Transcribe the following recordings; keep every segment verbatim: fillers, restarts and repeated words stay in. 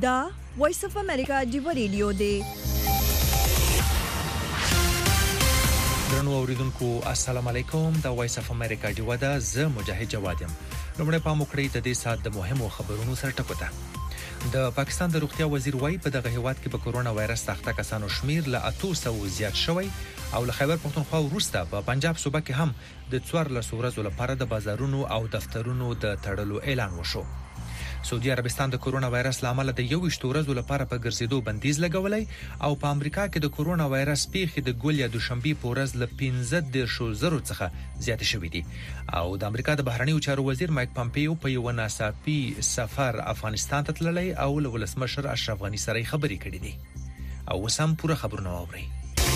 دا وایس اف امریکا دیو ریډیو دی. درنو اوریدونکو السلام علیکم. دا وایس اف امریکا دیو دا ز مجاهد جواد یم. لومړی پام وکړئ د دې سات د مهمو خبرونو سره ټکوته. د پاکستان د روغتیا وزیر وایي په دغه هیواد کې په کورونا وایرس تخته کسانو شمیر له اته سوه زیات شوی او له خیبر پښتونخوا وروسته په پنجاب صوبه کې هم د څوارلس ورځو لپاره د بازارونو او دفترونو د تړلو اعلان وشو. سعودي عربستان د کورونا وایرس لامل د یوویشت ورځو لپاره په ګرځېدو بندیز لګولای او په امریکا کې د کورونا وایرس پیښې د ګول یا دوشنبه په ورځ له پنځه دېرش زرو څخه زیات شوې دي او د امریکا د بهرنیو چارو وزیر مایک پامپیو په یو ناڅاپي سفر افغانستان ته تللی او له ولسمشر اشرف غني سره خبرې کړې دي او وسم پوره خبرونه اوري.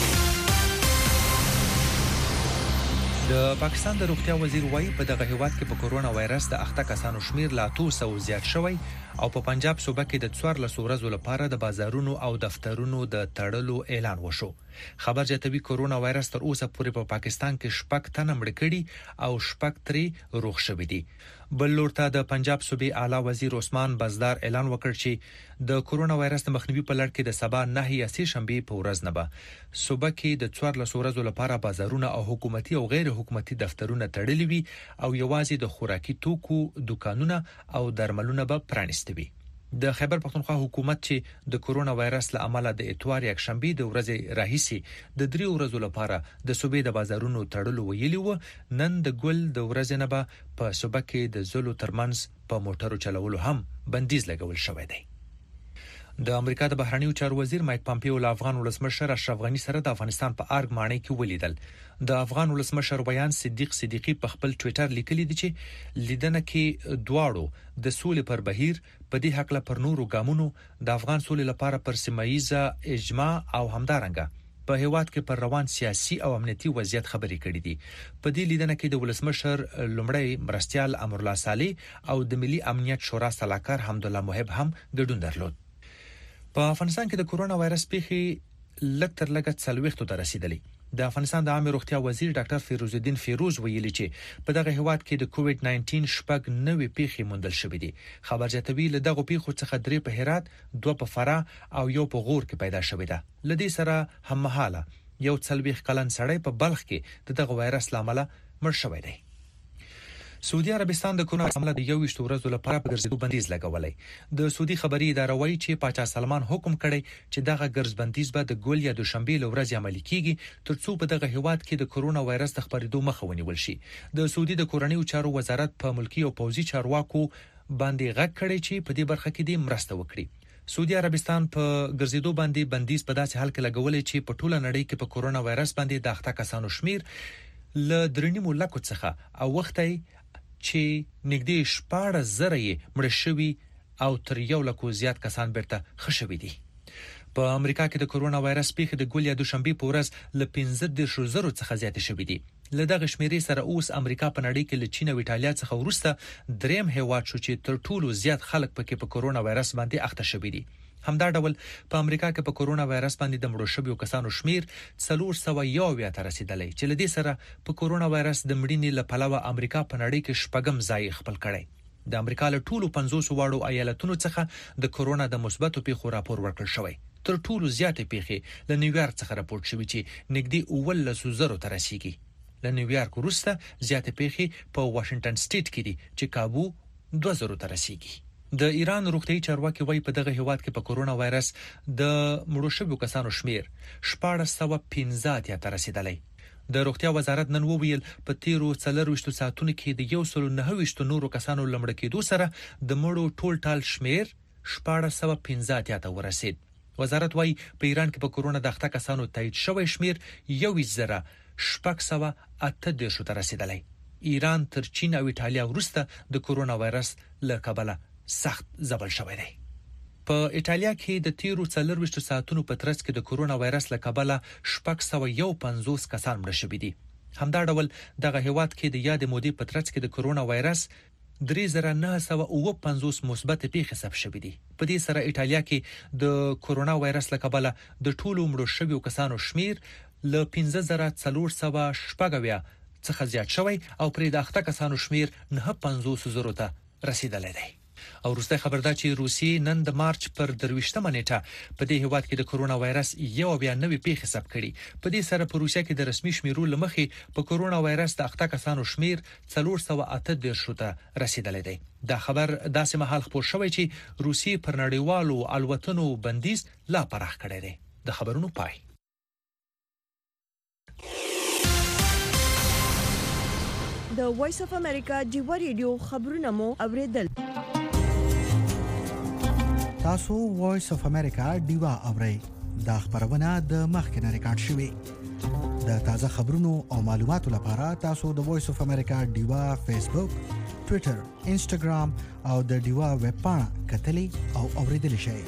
د پاکستان د روغتیا وزیر وایي په دغه هیواد کې په کورونا وایرس د اخته کسانو شمیر لا اته سوه زیات شوی او په پنجاب صوبه کې د څوارلس ورځو لپاره د بازارونو او دفترونو د تړلو اعلان وشو. خبر جاتوي کورونا وایرس تر اوسه پورې په پا پاکستان کې شپږ تنه مړ کړي او شپږ ترې روغ شوي دي. بل لور ته د پنجاب صوبې اعلی وزیر عثمان بزدار اعلان وکړ چې د کورونا وایرس د مخنیوي په لړ کې د سبا نه یا سه شنبه په ورځ نه به صوبه کې د څوارلس ورځو لپاره بازارونه او حکومتي او غیر حکومتي دفترونه تړلي وي او یوازې د خوراکي توکو دکانونه او درملونه به پرانیستي وي. د خیبر پښتونخوا حکومت چې د کورونا وایرس له امله د اتوار یک شنبه د ورځې راهیسي د درې ورځو لپاره د صوبې د بازارونو تړلو ویلي و، نن د ګل د ورځې نه به په صوبه کې د زلو ترمنځ په موټرو چلولو هم بندیز لګول شوی دی. د امریکا د بهرنیو چارو وزیر مایک پامپیو له افغان ولسمشر اشرف غني سره د افغانستان په ارګ ماڼۍ کې ولیدل. د افغان ولسمشر ویان صدیق صدیقی په خپل ټوئیټر لیکلی دی چې لیدنه کې دواړو د سولې پر بهیر په دې حق له پر نورو ګامونو د افغان سولې لپاره پر سیمایي اجماع او همدارنګه په هیواد کې پر روان سیاسي او امنیتي وضعیت خبرې کړې دي. په دې لیدنه کې د ولسمشر لومړی مرستيال امرالله صالح او د ملي امنیت شورا سلاکار حمدالله محب هم ګډون درلود. په افغانستان کې د کورونا وایرس پیښې لږ تر لږه څلوېښتو ته رسیدلې. د افغانستان د عامه روغتیا وزیر ډاکټر فیروز الدین فیروز ویلي چې په دغه هیواد کې د کووډ نایزده شپږ نوې پیښې موندل شوې دي. خبر جاتوي له دغه پیښو څخه درې په هرات، دوه په فراه او یو په غور کې پیدا شوې ده. لدې سره هممهاله یو څلوېښت کلن سړی په بلخ کې د دغه وایرس لامل مړ شوی دی. سعودي عربستان د کورونا عمله د یوویشت ورځو لپاره په ګرځېدو بندیز لګولای. د سعودي خبري اداره وایي چې پاچا سلمان حکم کړی چې دغه ګرځ بندیز به د ګول یا دوشنبه لورځ عملي کیږي ترڅو په دغه هیواد کې د کورونا وایرس د خپرېدو مخه ونیول شي. د سعودي د کورنیو چارو وزارت په ملکی او پوځي چارواکو باندې غږ کړی چې په دې برخه کې د مرسته وکړي. سعودي عربستان په ګرځېدو باندې بندیز په داسې حال کې لګولې چې په ټوله نړۍ کې په کورونا وایرس باندې د اخته کسانو شمیر ل درنیمو لکو څخه او وختي چې نږدې شپاړس زره یې مړ شوي او تر یو لکو زیات کسان بیرته ښه شوي دي. په امریکا کې د کورونا وایرس پیښې د ګول یا دوشنبه په ورځ له پنځه دېرش زرو څخه زیات شوي دي. له دغه شمیرې سره اوس امریکا په نړۍ کې له چین او ایټالیا څخه وروسته دریم هیواد شو چې تر ټولو زیات خلک پکې په کورونا وایرس باندې اخته شوي دي. همدا ډول په امریکا کې په کورونا وایرس باندې د مړو شویو کسانو شمیر څلور سوه یو اویا ته رسیدلی چې لدې سره په کورونا وایرس د مړینې له پلوه امریکا په نړۍ کې شپږم ځای خپل کړی. د امریکا له ټولو پنځوس واړو ایالتونو څخه د کورونا د مثبتو پیښو راپور ورکړل شوی. تر ټولو زیاتې پیښې له نیویارک څخه راپورټ شوې چې نږدې اوولس زرو ته رسیږي. له نیویارک وروسته زیاتې پیښې په واشنگټن سټیټ کې دي چې کابو دوه زرو ته رسیږي. د ایران روغتیايي چارواکي وایي په دغه هیواد کې په کورونا وایرس د مړو شویو کسانو شمیر شپاړس سوه پنځه اتیا ته رسیدلی. د روغتیا وزارت نن وویل په تیرو څلرویشتو ساعتونو کې د یو سل نهه ویشت نورو کسانو لمړ کېدو سره د مړو ټول ټال شمیر شپاړس سوه پنځه اتیا ته ورسید. وزارت وایي په ایران کې په کورونا د اخته کسانو تایید شوی شمیر یوویشت زره شپږ سوه اته دېرش ته رسیدلی. ایران تر چین او ایټالیا وروسته د کورونا وایرس له کبله سخت ځپل شوی دی. په ایټالیا کې د تیرو څلرویشتو ساعتونو په ترڅ کې د کورونا وایرس له کبله شپږ سوه یو پنځوس کسان مړه شوي دي. همدا ډول دغه هیواد کې د یادې مودې په ترڅ کې د کورونا وایرس درې زره نه سوه اووه پنځوس مثبت پیښې ثبت شوې دي. په دې سره ایټالیا کې د کورونا وایرس له کبله د ټولو مړو شویو کسانو شمیر له پنځه زره څلور سوه شپږ اویا څخه زیات شوی او پرې د اخته کسانو شمیر نه پنځوس زرو ته رسیدلی دی. او وروسته خبر ده چې روسیې نن د مارچ پر درویشتمه نیټه په دې هیواد کې د کرونا وایرس یو بیا نوې پیښه ثبت کړي. په دې سره په روسیه کې د رسمي شمیرو لمخې په کرونا وایرس د اخته کسانو شمیر څلور سوه اته دېرش ته رسیدلی دی. دا خبر داسې مهال خپور شوی چې روسیې پر نړیوالو الوتنو بندیز لا پراخ کړی دی. د خبرونو پای. د وایس اف امریکا ډیوا ریډیو خبرونه مو اوریدل. تاسو وایس اف امریکا ډیوا اورئ. دا خبرونه د مخکنه ریکارډ شوې. د تازه خبرونو او معلوماتو لپاره تاسو د وایس اف امریکا ډیوا فیسبوک، ټوئیټر، انسټاګرام او د ډیوا ویب پاڼه کتلی او اوریدل شئ.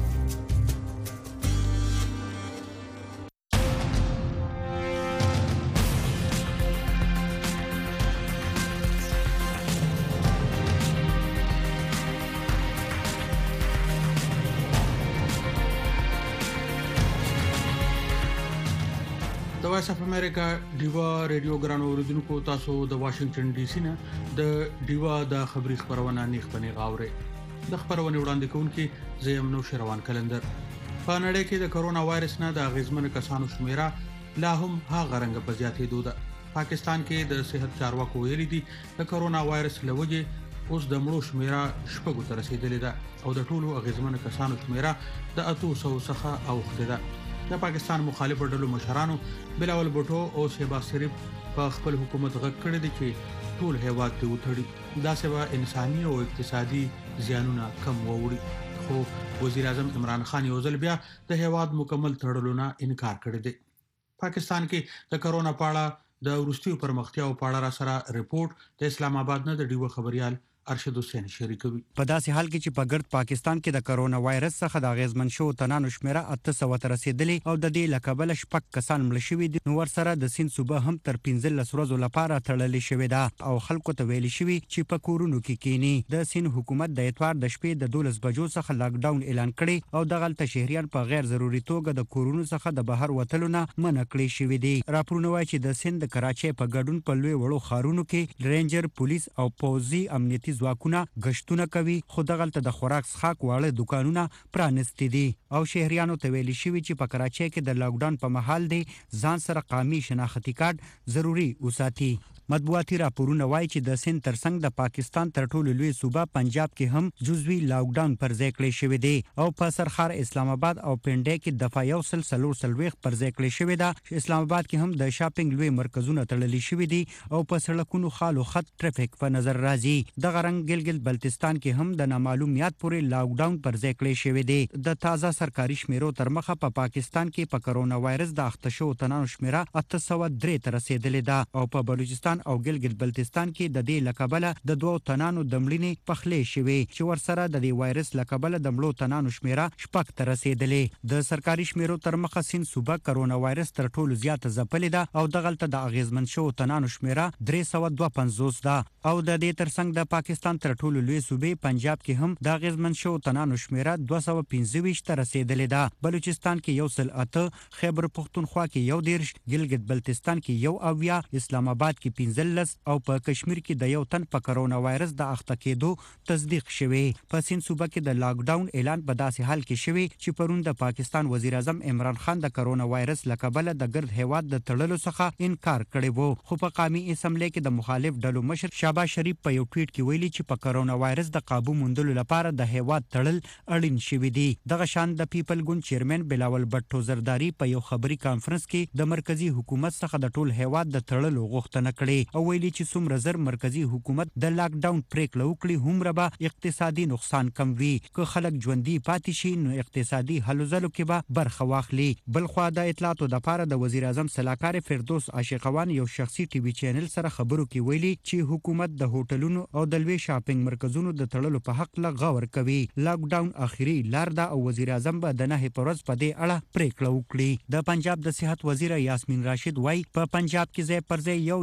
د وایس اف امریکا ډیوا ریډیو ګران اوریدونکو، تاسو د واشنگټن ډي سي نه د ډیوا د خبري خبرونه نیخ پنی غاوري. د خبرونه وړاندې کوونکې زیم نو شروان کلندر. په نړۍ کې د کرونا وایرس نه د غیزمن کسانو شمیره لا هم هغه رنګ په زیاتېدو ده. پاکستان کې د صحت چارواکو ویلي دي د کرونا وایرس لوجه اوس د مړو شمیره شپږو ته رسیدلې ده او د ټولو غیزمن کسانو شمیره د اته سوه څخه اوښته ده. د پاکستان مخالف ډلو مشرانو بلاول بوټو او شهباز شریف په خپل حکومت غږ کړی دی چې ټول هیواد ته وټړي دا سبا انساني او اقتصادي زیانونه کم ووري. خو وزیر اعظم عمران خان یو ځل بیا د هیواد مکمل تړلو نه انکار کړی دی. پاکستان کې د کرونا په اړه د وروستیو پرمختیاو په اړه را سره ریپورت د اسلام آباد نه د ډیو خبريال ارشد حسین شریکوي. په داسې حال کې چې په ګرد پاکستان کې د کرونا وایرس څخه د غیزمن شو تنانو شمیره اته سوه ته رسیدلې او د دې لکبل شپږ کسان مړ شوي دي. نو ورسره د سین صوبه هم تر پنځلس ورځو لپاره تړلې شوې ده او خلکو ته ویل شوي چې په کورونو کې کینی. د سین حکومت د اتوار د شپې د دولس بجو څخه لاک ډاون اعلان کړي او دغلته شهريان په غیر ضروري توګه د کورونو څخه د بهر وتلو نه منع کړي شوي دي. راپورونه وايي چې د سین د کراچۍ په ګډون په لوی وړو ښارونو کې رینجر پولیس او پوځي امنیتي ځواکونه گشتونه کوي، خو دغلته د خوراک څښاک واړه دکانونه پرانستي دي او شهريانو ته ویل شوي چې په کراچۍ کې د لاک ډاون په مهال دی ځان سره قومي شناختی کارت ضروری وساتي. مطبوعاتي راپورونه وایي چې د سند ترڅنګ د پاکستان تر ټولو لوی صوبه پنجاب کې هم جزوي لاک ډاون پر ځای کړی شوی دی او په سرخار اسلام آباد او پنډۍ کې دفعه یو سل څلور څلوېښت پر ځای کړی شوی ده. اسلام آباد کې هم د شاپینګ لوی مرکزونه تړلي شوي دي او په سړکونو خالو خط ټریفیک په نظر راځي. دغه رنګ ګلګت بلتستان کې هم د نامعلومیت پورې لاک ډاون پر ځای کړی شوی دی. د تازه سرکاري شمیرو تر مخه په پاکستان کې په کرونا وایرس د اخته شو تنانو شمیره اته سوه درې ته رسیدلې ده او په بلوچستان او ګلګت بلتستان کې د دې لکبله د دوه تنانو د مړینې پخلې شوې چې ورسره د دې وایرس لکبله د مړو تنانو شمیره شپږ ته رسیدلې. د سرکاري شمیرو تر مخه سین صوبه کرونا وایرس تر ټولو زیاته ځپلې ده او دغلته د اغیزمن شو تنانو شمیره درې سوه دوه پنځوس ده او د دې ترڅنګ د پاکستان تر ټولو لوی صوبې پنجاب کې هم د اغیزمن شو تنانو شمیره دوه سوه پنځه ویشت ته رسیدلې ده. بلوچستان کې یو سل اته، خیبر پختونخوا کې یو دیرش، ګلګت بلتستان کې یو اویا، اسلام آباد کې پنځلس او په کشمیر کې د یو تن په کرونا وایرس د اخته کېدو تصدیق شوی. په سین صوبه کې د لاک ډاون اعلان په داسې حال کې شوی چې پرون د پاکستان وزیر اعظم عمران خان د کرونا وایرس لکبله د ګرد هیواد د تړلو څخه انکار کړی وو. خو په قومي اسمبلی کې د مخالف ډلو مشر شهباز شریف په یو ټویټ کې ویلي چې په کرونا وایرس د قابو موندلو لپاره د هیواد تړل اړین شوی دی. دغه شان د پیپل ګوند چیرمن بلاول بټو زرداری په یو خبري کانفرنس کې د مرکزی حکومت څخه د ټول هیواد د تړلو غوښتنه کړې او ویلي چې څومره زر مرکزی حکومت د لاک ډاون پریکړه وکړي هومره به اقتصادي نقصان کم وي. که خلک ژوندي پاتې شي نو اقتصادي هلو ځلو کې به برخه واخلي. بلخوا د اطلاعاتو دپاره د وزیر اعظم سلاکار فردوس عاشقوان یو شخصي ټي وي چینل سره خبرو کې ویلي چې حکومت د هوټلونو او د لوی شاپینګ مرکزونو د تړلو په حق له غور کوي. لاک ډاون اخري لار ده او وزیر اعظم به د نهې په ورځ په دې اړه پریکړه وکړي. د پنجاب د صحت وزیر یاسمین راشد وایي په پنجاب کې ځای پر ځای یو یا دوه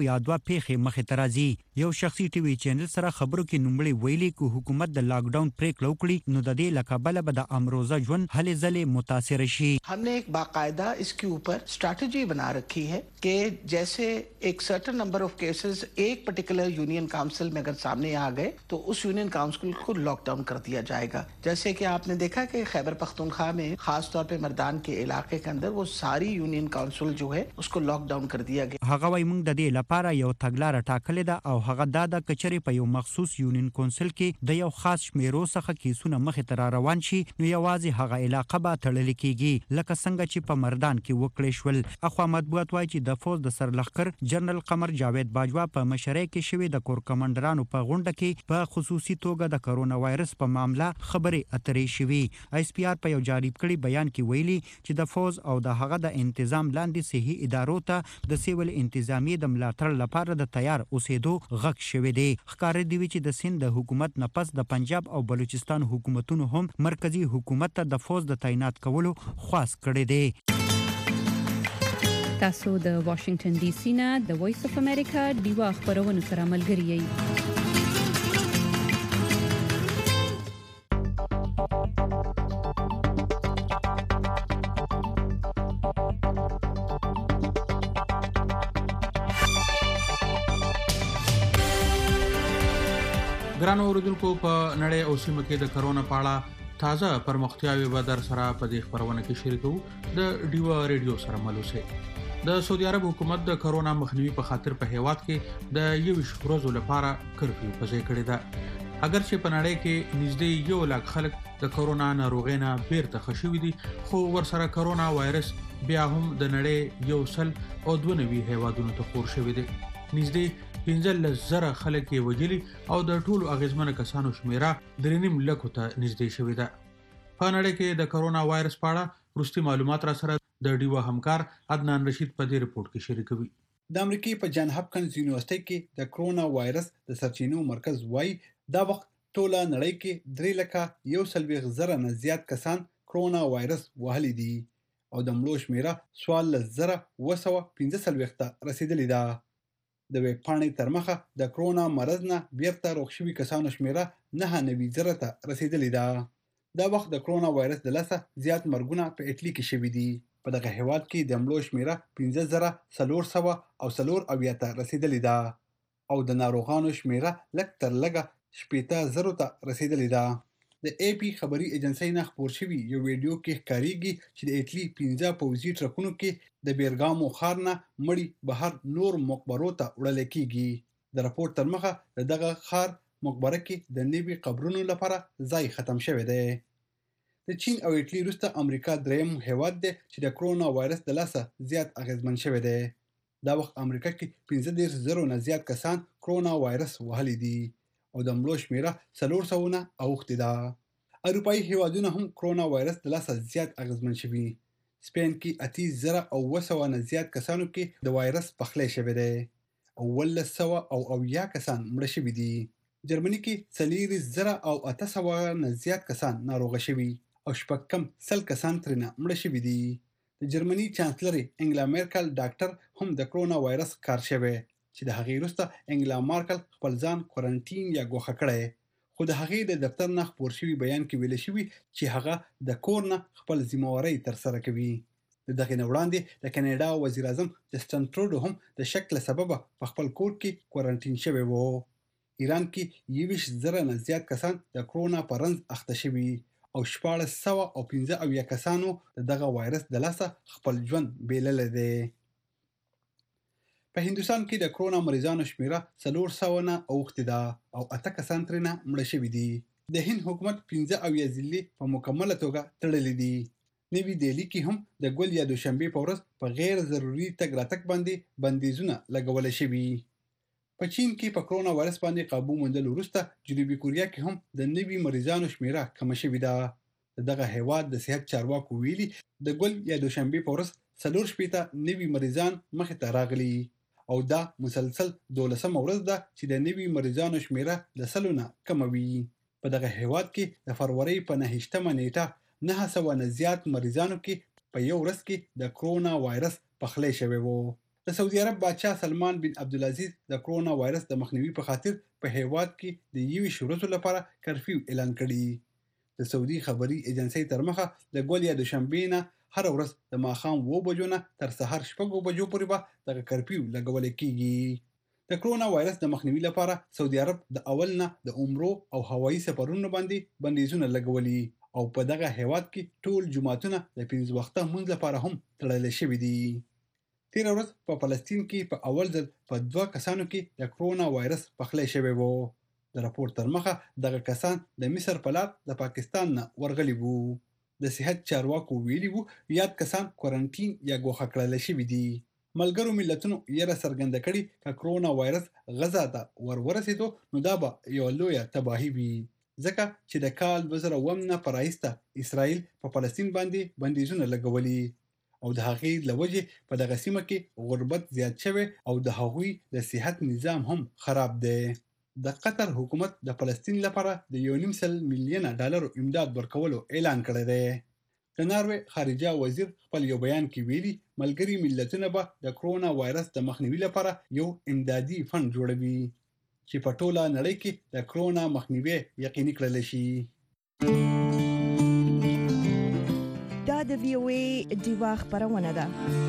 پیښې مخې ته راځي. یو شخصي ټي وي چینل سره خبرو کې نومړي ویلي کو حکومت د لاک ډاون پریکړه وکړي نو د دې لکبله به د امروزه ژوند هلې ځلې متاثر شي. हमने एक बाकायदा इसके ऊपर स्ट्रैटेजी बना रखी है कि जैसे एक सर्टेन नंबर ऑफ केसेस एक पर्टिकुलर यूनियन काउंसिल में अगर सामने आ गए तो उस यूनियन काउंसिल को लॉकडाउन कर दिया जाएगा. जैसे कि आपने देखा कि खैबर पख्तूनख्वा में खास तौर पे मर्दान के इलाके के अंदर वो सारी यूनियन काउंसिल जो है उसको लॉकडाउन कर दिया गया. هغه وايي موږ د دې لپاره یو تګلارې ټاکلې ده او هغه دا د کچري په یو مخصوص یونین کونسل کې د یو خاص شمیرو څخه کیسونه مخې ته روان شي نو یوازې هغه علاقه به تړل کیږي لکه څنګه چې په مردان کې وکړې شول. اخوا مطبوعات وايي چې د فوج د سرلښکر جنرال قمر جاوید باجوا په مشرۍ کې شوی د کور کمانډرانو په غونډه کې په خصوصي توګه د کرونا وایرس په معاملې خبرې اترې شوي. ایس پی آر په یو جاری کړي بیان کې ویلي چې د فوج او د هغه د تنظیم لاندې صحي ادارو ته د سیول انتظامی د ملاتړ لپاره د تیار اوسېدو غږ شوی دی. ښکار دی چې د سند د حکومت نه پس د پنجاب او بلوچستان حکومتونو هم مرکزی حکومت ته د فوج د تعینات کولو خواست کړی دی. تاسو د واشنگټن ډي سي نه د وایس اف امریکا ډیوا خبرونه سره ملګری یئ. ګران اوریدونکو په نړۍ او سیمه کې د کرونا په اړه تازه پرمختیاوي به در سره په دې خبرونه کې شریکو. د ډیوا ریډیو سره ملوسه د سعودي عرب حکومت د کرونا مخنیوي په خاطر په هیواد کې د یوش ورځو لپاره کرفیو پځې کړی ده. اگر چې په نړۍ کې نږدې یو لک خلک د کرونا ناروغۍ نه بیرته خښوي دي خو ورسره کرونا وایرس بیا هم د نړۍ یو سل او دوه نوي هیوادونو ته خور شوی دی. نږدې پنځه زره خلک یې وجلي او د ټولو اغیزمنه کسانو شمیره درې نیم لکو ته نږدې شوې ده. په نړۍ کې د کرونا وایرس په اړه وروستي معلومات را سره د ډیوا همکار عدنان رشید په دې رپورت کې شریکوي. د امریکای په جان هاپکنز یونیورسيټي کې د کرونا وایرس د سرچینو مرکز وايي دا وخت ټوله نړۍ کې درې لکه یو سلويغ زره نه زیات کسان کرونا وایرس وهلي دي او د مړو شمیره سوال زره وسو پنځه سلويغ ته رسیدلې ده. د ویب پاڼې تر مخه د کرونا مرض نه بیرته روغ شوي کسانو شمیره نه نوي زره ته رسیدلې ده. دا وخت د کرونا وایرس د لاسه زیات مرګونه په اټلی کې شوي دي. په دغه هیواد کې د مړو شمیره پنځه زره څلور سوه او څلور اویا ته رسیدلې ده او د ناروغانو شمیره لږ تر لږه شپېته زرو ته رسیدلې ده. د ای پی خبري ایجنسی نه خبر شوی یو ویډیو کې ښکاریږي چې د اټلی پنځه پوځي ټرکونو کې د بیرګامو ښار نه مړی بهر نور مقبرو ته وړل کیږي. د راپور تر مخه د دغه ښار مقبره کې د نوي قبرونو لپاره ځای ختم شوی دی. د چین او اټلی وروسته امریکا دریم هیواد دی چې د کرونا وایرس د لاسه زیات اغیزمن شوی دی. دا وخت امریکا کې پنځه دېرش زرو نه زیات کسان کرونا وایرس وهلي دي او د مړو شمیره څلور سوه نه اوښتې ده. اروپایي هیوادونه هم کرونا وایرس د لاسه زیات اغیزمن شوي. سپین کې اتیس زره او اوه سوه نه زیات کسانو کې د وایرس پخلی شوی دی او اوولس سوه او اویا کسان مړه شوي دي. جرمني کې څلېرویشت زره او اته سوه نه زیات کسان ناروغه شوي او شپږ کم سل کسان ترېنه مړه شوي دي. د جرمني چانسلر انګلا میرکل ډاکټر هم د کرونا وایرس کار شوی چې د هغې وروسته انګلا مارکل خپل ځان کوارنټین یا ګوښه کړی. خو د هغې د دفتر نه خپور شوي بیان کې ویل شوي چې هغه د کور نه خپل ذمهوارۍ ترسره کوي. د دغې نه وړاندې د کاناډا وزیر اعظم جسټن ټروډو هم د شک له سببه په خپل کور کې کوارنټین شوی و. ایران کې یویشت زره نه زیات کسان د کرونا په رنځ اخته شوي او شپاړس سوه او پنځه اویا کسانو د دغه وایرس د لاسه خپل ژوند بیللی دی. په هندوستان کې د کرونا مریضانو شمیره څلور سوه نه اوښتې ده او اته کسان ترېنه مړه شوي دي. د هند حکومت پنځه اویا ضلعې په مکمله توګه تړلې دي. نوي دهلي کې هم د ګل یا دوشنبې په ورځ په غیر ضروري تګ راتګ باندې بندیزونه لګولی شوي. په چین کې په کرونا وایرس باندې قابو موندلو وروسته جنوبي کوریا کې هم د نوي مریضانو شمیره کمه شوې ده. د دغه هیواد د صحت چارواکو ویلي د ګل یا دوشنبې په ورځ څلور شپېته نوي مریضان مخې ته راغلي او دا مسلسل دولسمه ورځ ده چې د نوي مریضانو شمیره د سلو نه کمه وي. په دغه هیواد کې د فروری په نهشتمه نیټه نهه سوه نه زیات مریضانو کې په یو ورځ کې د کرونا وایرس پخلی شوی و. د سعودي عرب بادشاه سلمان بن عبدالعزیز د کرونا وایرس د مخنیوي په خاطر په هیواد کې د یوې شورزو لپاره کرفیو اعلان کړی د سعودي خبري ایجنسی تر مخه د ګول یا د شنبې نه هر ورځ د ماښام اوه بجو نه تر سهار شپږو بجو پورې به دغه کرفیو لګول کیږي د کرونا وایرس د مخنیوي لپاره سعودي عرب د اول نه د عمرو او هوایي سفرونو باندې بندیزونه لګولي او په دغه هیواد کې ټول جمعتونه د پنځه وخته مونږ لپاره هم تړل شوي دي تیر ورځ په فلسطین کې په اول ځل په دوه کسانو کې د کرونا وایرس پخلی شوی وو د راپور تر مخه دغه کسان د مصر په لار د پاکستان نه ورغلي وو د صحت چارواکو ویلي وو یاد کسان کوارنټین یا ګوښه کړل شوي دي ملګرو ملتونو یره څرګنده کړې چې کرونا وایرس غزا ته ور ورسېدو نو دا به یو لویه تباهي وي ځکه چې د کال دوه زره اووه نه په راهیسته اسرائیل په فلسطین باندې بندیزونه لګولي او د هغې له وجې په دغه سیمه کې غربت زیات شوی او د هغوی د صحت نظام هم خراب دی د قطر حکومت د فلسطین لپاره د یو نیم سل میلیونه ډالر امداد ورکولو اعلان کړی دی د ناروې خارجه وزیر خپل یو بیان کې ویلي ملګري ملتونه به د کرونا وایرس د مخنیوي لپاره یو امدادي فند جوړوي چې په ټوله نړۍ کې د کرونا مخنیوي یقیني کړل شي دا د وی او ای دیوا خبرونه ده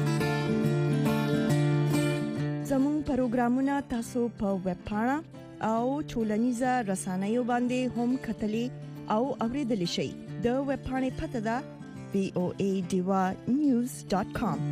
زموږ پروګرامونه تاسو په ویب پاڼه او ټولنیزه رسنیو باندې هم کتلی او اوریدلی شئ د ویب پاڼې پته ده وی او ای دیوا نیوز ډاټ کام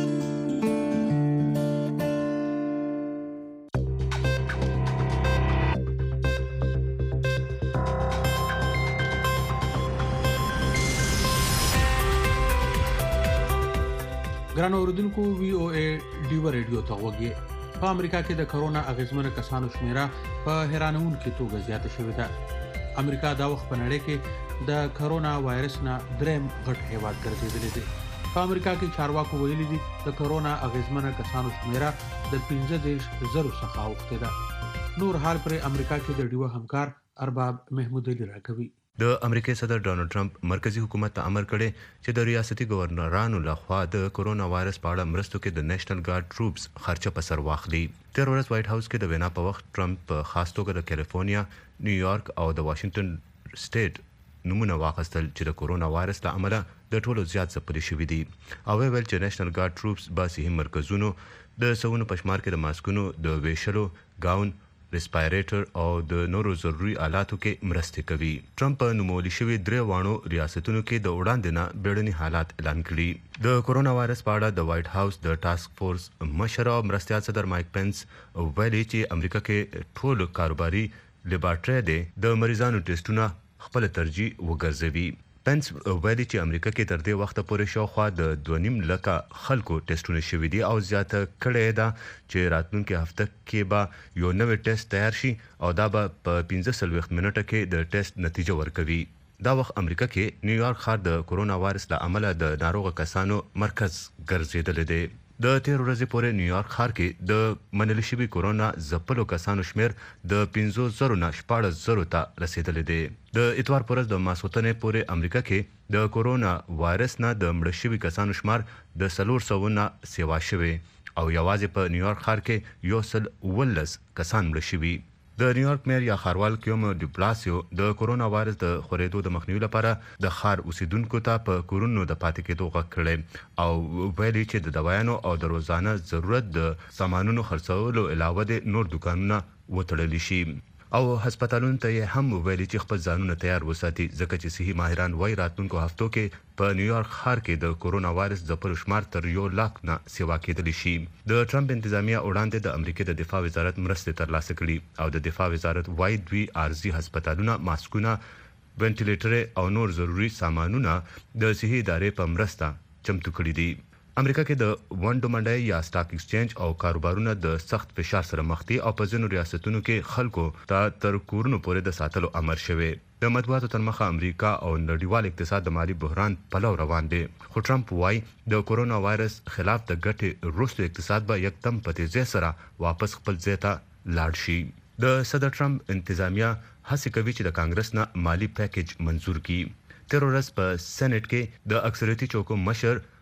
ګران اوردونکو وی او ای ډیوا ریډیو ته وګورئ په امریکا کې د کرونا اغیزمنه کسانو شمیره په حیرانونکې توګه زیاته شوې ده امریکا دا وخت په نړۍ کې د کرونا وایرس نه دریم غټ هیواد ګرځېدلی دی په امریکا کې چارواکو ویلي دي د کرونا اغیزمنه کسانو شمیره د پنځه دېرش زرو څخه اوښتې ده نور حال پر امریکا کې د ډیوا همکار ارباب محمود علي راکوي د امریکای صدر ډانلډ ټرمپ مرکزی حکومت ته امر کړی چې د ریاستي گورنرانو لخوا د کرونا وایرس په اړه مرستو کې د نېشنل ګارد ټروپس خرچه په سر واخلي تیر ورځ وایټ هاوس کې د وینا په وخت ټرمپ په خاص توګه د کیلیفورنیا نیویارک او د واشنگټن سټیټ نمونه واخیستل چې د کرونا وایرس له امله د ټولو زیات ځپلي شوي دي او ویل چې نېشنل ګارد ټروپس به صحي مرکزونو د سونو پشمار کې د ماسکونو د ویشلو گاون ریسپایریټر او د نورو ضروري آلاتو کې مرسته کوي ټرمپ په نوموړي شوی درې وانو ریاستونو کې د وړاندې نه بیړني حالات اعلان کړي د کرونا وایرس په اړه د وایټ هاوس د ټاسک فورس مشر او مرستیال صدر مایک پنس ویلي چې امریکا کې ټول کاروباري لیبارټري دي د مریضانو ټیسټونه خپل ترجیح وګرځوي پنس ویلي چې امریکا کې تر دې وخت پورې شاوخوا د دوه نیم لکه خلکو ټیسټونه شوي دي او زیاته کړې ده چې راتلونکي هفته کې به یو نوی ټیسټ تیار شي او دا به په پنځه څلوېښت منټه کې د ټیسټ نتیجه ورکوي دا وخت امریکا کې نیویارک ښار د کرونا وایرس له امله د ناروغه کسانو مرکز ګرځېدلی دی د تیر ورځې پورې نیویارک ښار کې د منل شوي کرونا ځپلو کسانو شمیر د پنځه زرو نه شپاړس زرو ته رسیدلی دی د اتوار پر ورځ د ماسخوتنې پورې امریکا کې د کرونا وایرس نه د مړه شوي کسانو شمار د څلور سوه نه سیوا شوی او یوازې په نیویارک ښار کې یو سل اوولس کسان مړه شوي د نیویارک میر یا ښاروال کیومو ډي پلاسیو د کرونا وایرس د خورېدو د مخنیوي لپاره د ښار اوسیدونکو ته په کورونو د پاتې کېدو غږ کړی او ویلي چې د دوايانو او د روزانه ضرورت د سامانونو خرڅولو علاوه د نور دکانونه وتړل شي او هسپتالونو ته هم ویلي چې خپل ځانونه تیار وساتي ځکه چې صحي ماهران وايي راتلونکو هفتو کې په نیویارک ښار کې د کرونا وایرس ځپلو شمار تر یو لاک نه سیوا کېدلی شي د ټرمپ انتظامیه وړاندې د امریکا د دفاع وزارت مرستې ترلاسه کړي او د دفاع وزارت وايي دوی عارضي هسپتالونه ماسکونه وینټیلیټر او نور ضروري سامانونه د صحي ادارې په مرسته چمتو کړي دي امریکا کې د ونډو منډۍ یا سٹاک ایکسچینج او کاروبارونه د سخت فشار سره مخ دي او په ځینو ریاستونو کې خلکو ته تر کورونو پورې د ساتلو امر شوی د مطبوعاتو تر مخه امریکا او نړیوال اقتصاد د مالی بحران پلو روان دي خو ټرمپ وايي د کرونا وایرس خلاف د ګټې وروسته اقتصاد به یکدم په تیزی سره واپس خپل ځای ته لاړ شي د صدر ټرمپ انتظامیه هڅه کوي چې د کانګرس نه مالی پیکیج منزور کړي تر ورځ په سېنات کې د اکثریتي چوکو مشر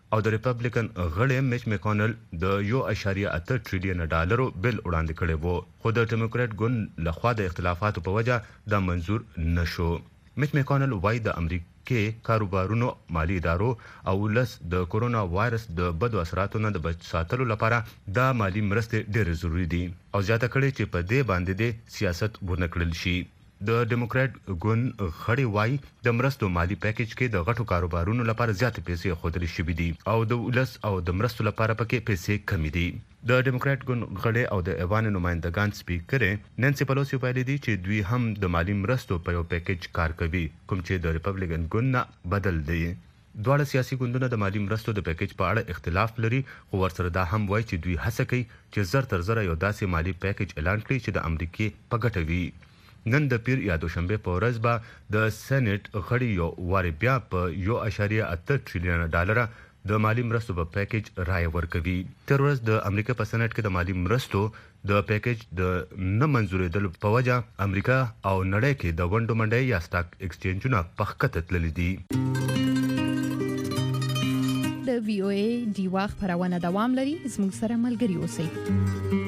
او د ریپبلیکن غړي میچ میکونل د یو اشاریه اته ټریلیون ډالرو بل وړاندې کړی وو خو د ډیموکرات ګوند لخوا د اختلافاتو په وجه دا منزور نشو. میچ میکونل وايي د امریکای کاروبارونو مالی ادارو او لس د کورونا وایرس د بدو اثراتو نه د بچ ساتلو لپاره دا مالی مرستې ډېر ضروری دي او زیاته کړي چې په دې باندې د سیاست ونه کړل شي. د ډیموکرات ګوند غړي وايي د مرستو مالی پیکیج کې د غټو کاروبارونو لپاره زیات پیسې خودل شوې دي او د ولس او د مرستو لپاره پکې پیسې کمی دي. د ډیموکرات ګوند غړي او د ایوان نمائندگان سپیکر نانسی پلوسی ویلي دي چې دوی هم د مالی مرستو په یو پیکیج کار کوي کوم چې د ریپبلیکن ګوند نه بدل دی. دواړه سیاسي ګوندونه د مالی مرستو د پیکیج په اړه اختلاف لري خو ورسره دا هم وایي چې دوی هڅه کوي چې زر تر زر یو داسې مالی پیکیج اعلان کړي چې د امریکای په ګټه وي. نن د پیر یا دوشنبه په ورځ به د سېنات غړي یو واري بیا په یو اشاریه اته ټریلیون ډالر د مالی مرستو په پیکیج رائے ورکوي. تر ورځ د امریکا په سېنات کې د مالی مرستو د پیکیج د نه منزورېدل په وجه امریکا او نړۍ کې د ونډو منډۍ یا سټاک ایکسچینجونه په ښکته تللي دي. د وی او ای ډیوا خبرونه دوام لري. زموږ سره ملګري اوسئ.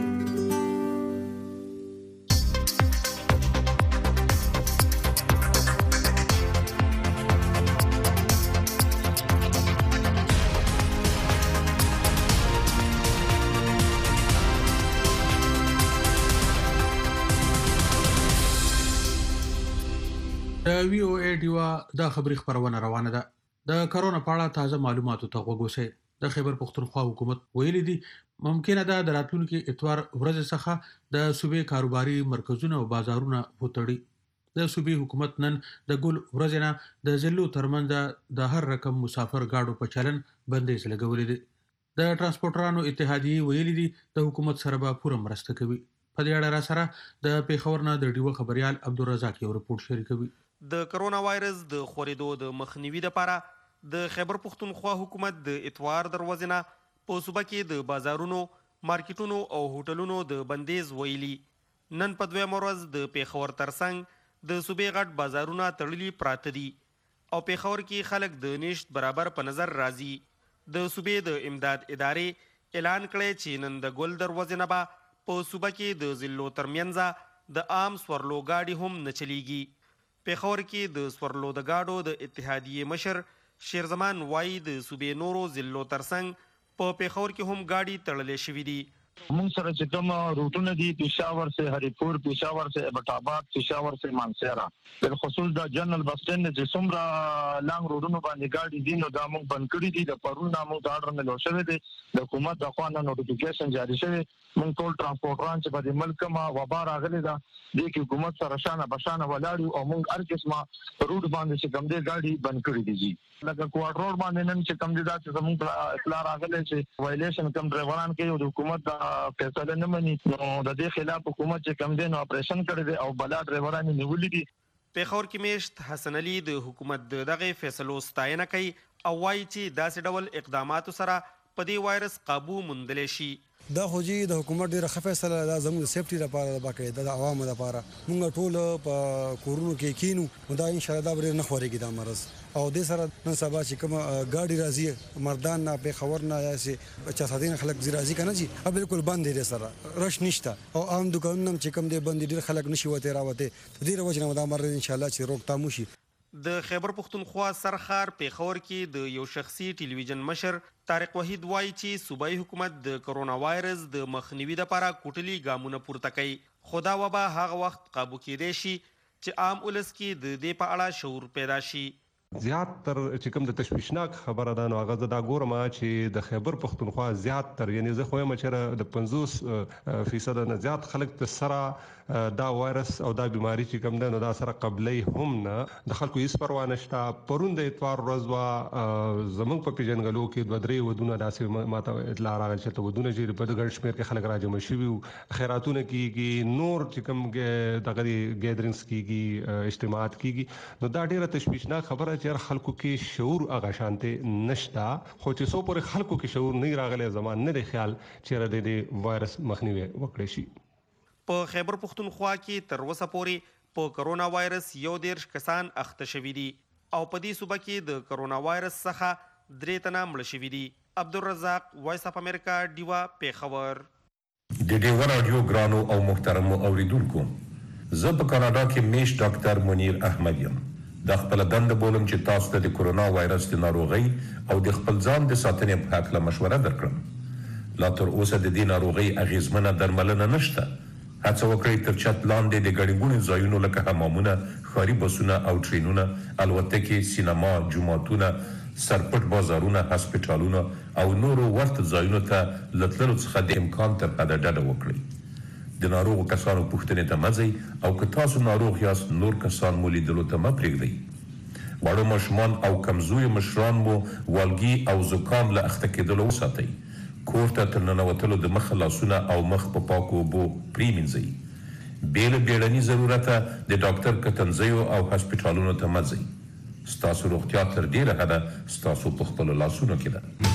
د وی او ای ډیوا د خبري خبرونه روانه ده. د کرونا په اړه تازه معلوماتو ته وګورئ. د خیبر پختونخوا حکومت ویلي دي ممکنه ده د راتلونکي اتوار ورځ څخه د صوبې کاروباري مرکزونه او بازارونه وتړي. د صوبې حکومت نن د ګل ورځ نه د ضلعو ترمنځ د هر رقم مسافر گاډو په چلن بندیز لګولې دي. د ترانسپورټرانو اتحادیه ویلي دي د حکومت سره به پوره مرسته کوي. په دې اړه را سره د پیښور نه د ډیوه خبريال عبدالرزاق یو رپورټ شریکوي. د کرونا وایرس د خورېدو د مخنیوي لپاره د خیبر پختونخوا حکومت د اتوار دروازې نه په صوبه کې د بازارونو، مارکیټونو او هوټلونو د بندیز ویلي. نن په دویمه ورځ د پیښور ترڅنګ د صوبې غټ بازارونه تړلي پراته دي او پیښور کې خلک د نشت برابر په نظر راځي. د صوبې د امداد ادارې اعلان کړی چې نن د ګل دروازې نه به په صوبه کې د ضلعو ترمنځ د عام سورلو گاډي هم نه چلیږي. پیښور کې د سورلو د گاډو د اتحادیې مشر شیرزمان وایي د صوبې نورو ضلعو ترڅنګ په پیښور کې هم گاډي تړلې شوې دي. مونږ سره چې کوم روټونه دي پېښور سے هریپور، پېښور سے ابټاباد، پېښور سے مانسهره، په خصوص د جنرال بس سټینډ چې څومره لانګ روډونو باندې گاډي دي نو دا مونږ بند کړی دي. د پرون نامو د اډر ملو شوی دی د حکومت د خوانه نوټیفیکیشن جاری شوی. مونږ ټول ترانسپورټران چې په دې ملک ما وبا راغلي دا د حکومت سره شانه بشانه ولاړو او مونږ هر قسمه روډ باندې چې کوم دي گاډي بند کړی دي. لکه کوارټر روډ باندې نن چې کوم دي دا چې زموږ اطلاع راغلي چې وایلیشن کوم ډرایوران کوي او د حکومت فیصله نه مني نو د دې خلاف حکومت چې کوم دین اپریشن کړی دی او بلا ډرایوران نیولې دي. پیښور کې میشت حسن علي د حکومت دغه فیصلو ستاینه کوي او وایي چې داسې ډول اقداماتو سره په دې وایرس قابو موندلی شي. دا خو جی د حکومت ډیره ښه فیصله ده زموږ د سیفټي لپاره د باقاعده د عوامو لپاره. موږ ټول په کورونو کې کینو نو دا ان شاء الله دا به نه خوريږي دا مرض او د سره نن سبا چې کوم ګاډي راځي مردان نه پیښور نه یا سي چا سادین خلک زی راځي کنه جی ا بالکل بند دي سره رش نشته او عام دکانونه چې کوم دي بند دي خلک نشي وته راوته د دې وجه نه دا مرض ان شاء الله چې روکتام وشي. د خیبر پختونخوا سرخار پیښور کې د یو شخصي ټلویزیون مشر طارق وحید وایي چې صوبایي حکومت د کرونا وایرس د مخنیوي لپاره کوټلي ګامونه پورته کوي خو دا وبا هغه وخت قابو کېدی شي چې عام ولس کې د دې په اړه شعور پیدا شي. زیات تر چې کوم د تشویشناک خبره ده نو هغه دا ګورم چې د خیبر پختونخوا زیات تر یعنی زه خو یم چې د پنځوس فیصد نه زیات خلک د سره دا وایرس او دا بیماری چې کوم ده نو دا سره قبلې هم نه د خلکو هیڅ پروا نشته. پرون د اتوار ورځ وا زمونږ په پیژنګلو کې دوه درې ودونه داسې ماته اطلاع راغله چې ته ودونه چې په ګڼ شمېر کې خلک راجمع شوي وو خیراتونه کېږي نور چې کوم دغه ګیدرینګز کېږي اجتماعات کېږي نو دا ډېره تشویشناک خبره چې خلکو کې شعور هغه شانته نشته خو چې څو پورې خلکو کې شعور نه راغلی زمان نه دی خیال چې د دې وایرس مخنیوي وکړي شي. په خیبر پختونخوا کې تر اوسه پورې په کرونا وایرس یو دیرش کسان اخته شوي دي او په دې صوبه کې د کرونا وایرس څخه درې تنه مړه شوي دي. عبدالرزاق، وایس اف امریکا، ډیوا، پیښور. د ډیوا رادیو ګرانو او محترمو اوریدونکو، زه په کاناډا کې میش ډاکټر منیر احمد یم. د خپل دنده بولم چې تاسو ته د کورونا وایرس د ناروغۍ او د خپل ځان د ساتنې په هکله مشوره درکړم. لا تر اوسه د دې ناروغۍ اغیزمنه درملنه نشته. هڅه وکړئ تر چت لاندې د ګڼې ګوڼې ځایونو لکه حمامونه، ښاري بسونه او ټرینونه، الوتکې، سینما، جوماتونه، سرپټ بازارونه، هسپټالونه او نورو ورته ځایونو ته له تللو څخه د امکان تر حده ډډه وکړئ. د ناروغو کسانو پوښتنې ته مه ځئ او که تاسو ناروغ یاست نور کسان مو لیدلو ته مه پرېږدئ. واړه ماشومان او کمزوري مشران مو والګي او زکام له اخته کېدلو وساتئ. کور ته تر ننوتلو د مخه لاسونه او مخ په پاکو اوبو پرېمینځئ. بې له بیړني ضرورته د ډاکټر کتنځیو او هسپټالونو ته مه ځئ. ستاسو روغتیا تر ډېره حده ستاسو په خپلو لاسونو کې ده.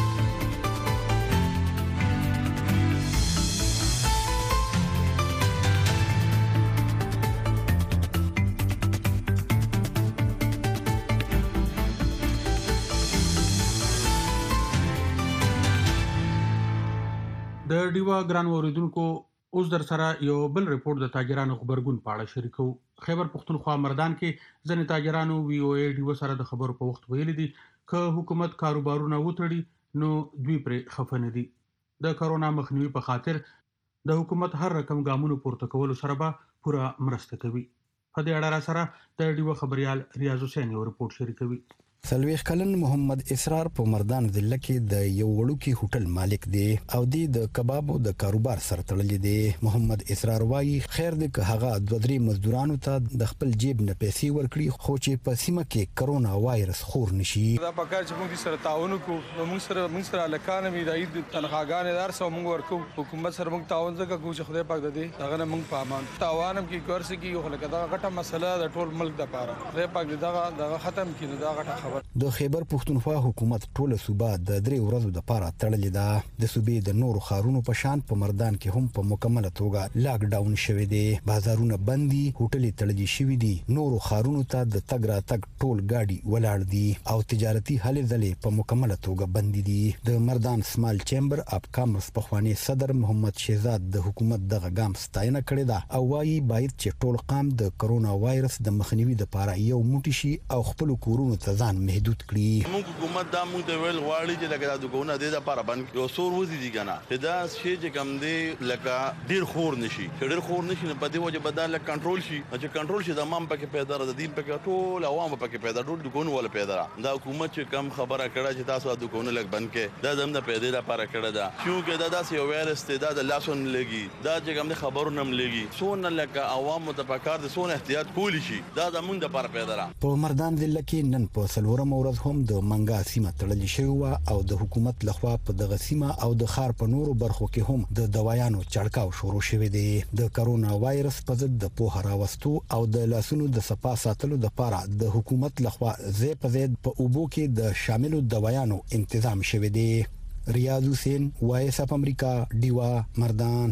د ډیوا ګران اوریدونکو، اوس در سره یو بل ریپورت د تاجرانو خبرګون په اړه شریکو. خیبر پښتونخوا مردان کې ځینې تاجرانو وی او ای ډیوا سره د خبرو په وخت ویلي دي که حکومت کاروبارونه وتړي نو دوی پرې خفه نه دي. د کرونا مخنیوي په خاطر د حکومت هر رقم ګامونو پورته کولو سره به پوره مرسته کوي. په دې اړه سره د ډیوا خبريال ریاض حسین یو ریپورت شریکوي. سلويخ کلن محمد اسرار په مردان ضلع کې د یو وړوکی هوټل مالک دی او د کبابو د کاروبار سره تړلی دی. محمد اسرار وایي خیر دی که هغه دوه درې مزدورانو ته د خپل جیب نه پیسې ورکړي خو چې په سیمه کې کرونا وایرس خور نشي. دا په کار چې موږ سره تعاون وکړو، موږ سره موږ سره لکانه مې د عید تنخواګانې دار سو موږ ورکو. حکومت سره موږ تعاون زکه کوو چې خدای پاک دې هغه نه موږ په امان تعاونم کې کورس کې خو لکه دا غټه مسله د ټول ملک د پاره خدای پاک دې دا دا ختم کړي. دا غټه خبر د خیبر پښتونخوا حکومت ټوله صوبه د درې ورځو د پاره تړلې ده. د صوبې د نورو ښارونو په شان په مردان کې هم په مکمله توګه لاک ډاون شوی دی. بازارونه بند دي، هوټلې تړلې شوي دي. نورو ښارونو ته د تګ راتګ ټول ګاډي ولاړ دي او تجارتي هلې ځلې په مکمله توګه بند دي. د مردان سمال چیمبر اف کامرس پخوانی صدر محمد شهزاد د حکومت دغه ګام ستاینه کړې ده او وايي باید چې ټول قام د کرونا وایرس د مخنیوي لپاره یو موټی شي او خپل کورونو ته ځان محدود کړي. موږ حکومت دا موږ ته ویل غواړي چې لکه دا دکانونه د دې لپاره باندې یو سور وځي دي کنه چې دا شی چې کم دی لکه ډیر خور نشي چې ډیر خور نشي په دې وجه بدل لکه کنټرول شي چې کنټرول شي د مام پکې پیدا د دین پکې ټول عوام پکې پیدا ټول دکانونه ولا پیدا دا حکومت چې کم خبره کړه چې تاسو د دکانونه لګ بند کې دا زموږ د پیدا لپاره کړه دا چې دا داسې یو وایرس ته دا د لاسون لګي دا چې کم خبرونه هم لګي سونه لکه عوام متفکر د سونه احتیاط کولی شي دا زموږ د لپاره پیدا. په مردان ضلع کې نن په سلورم ورځ هم د منګا سیمه تړلې شوې او د حکومت لخوا په دغه سیمه او د ښار په نورو برخو کې هم د دوايانو چړکاو شروع شوی دی. د کرونا وایرس په ضد د پوهه راوستو او د لاسونو د صفا ساتلو لپاره د حکومت لخوا زی په زید په اوبو کې د شاملو دوايانو تنظیم شوی دی. ریاض حسین، وایس اف امریکا، ډیوا، مردان.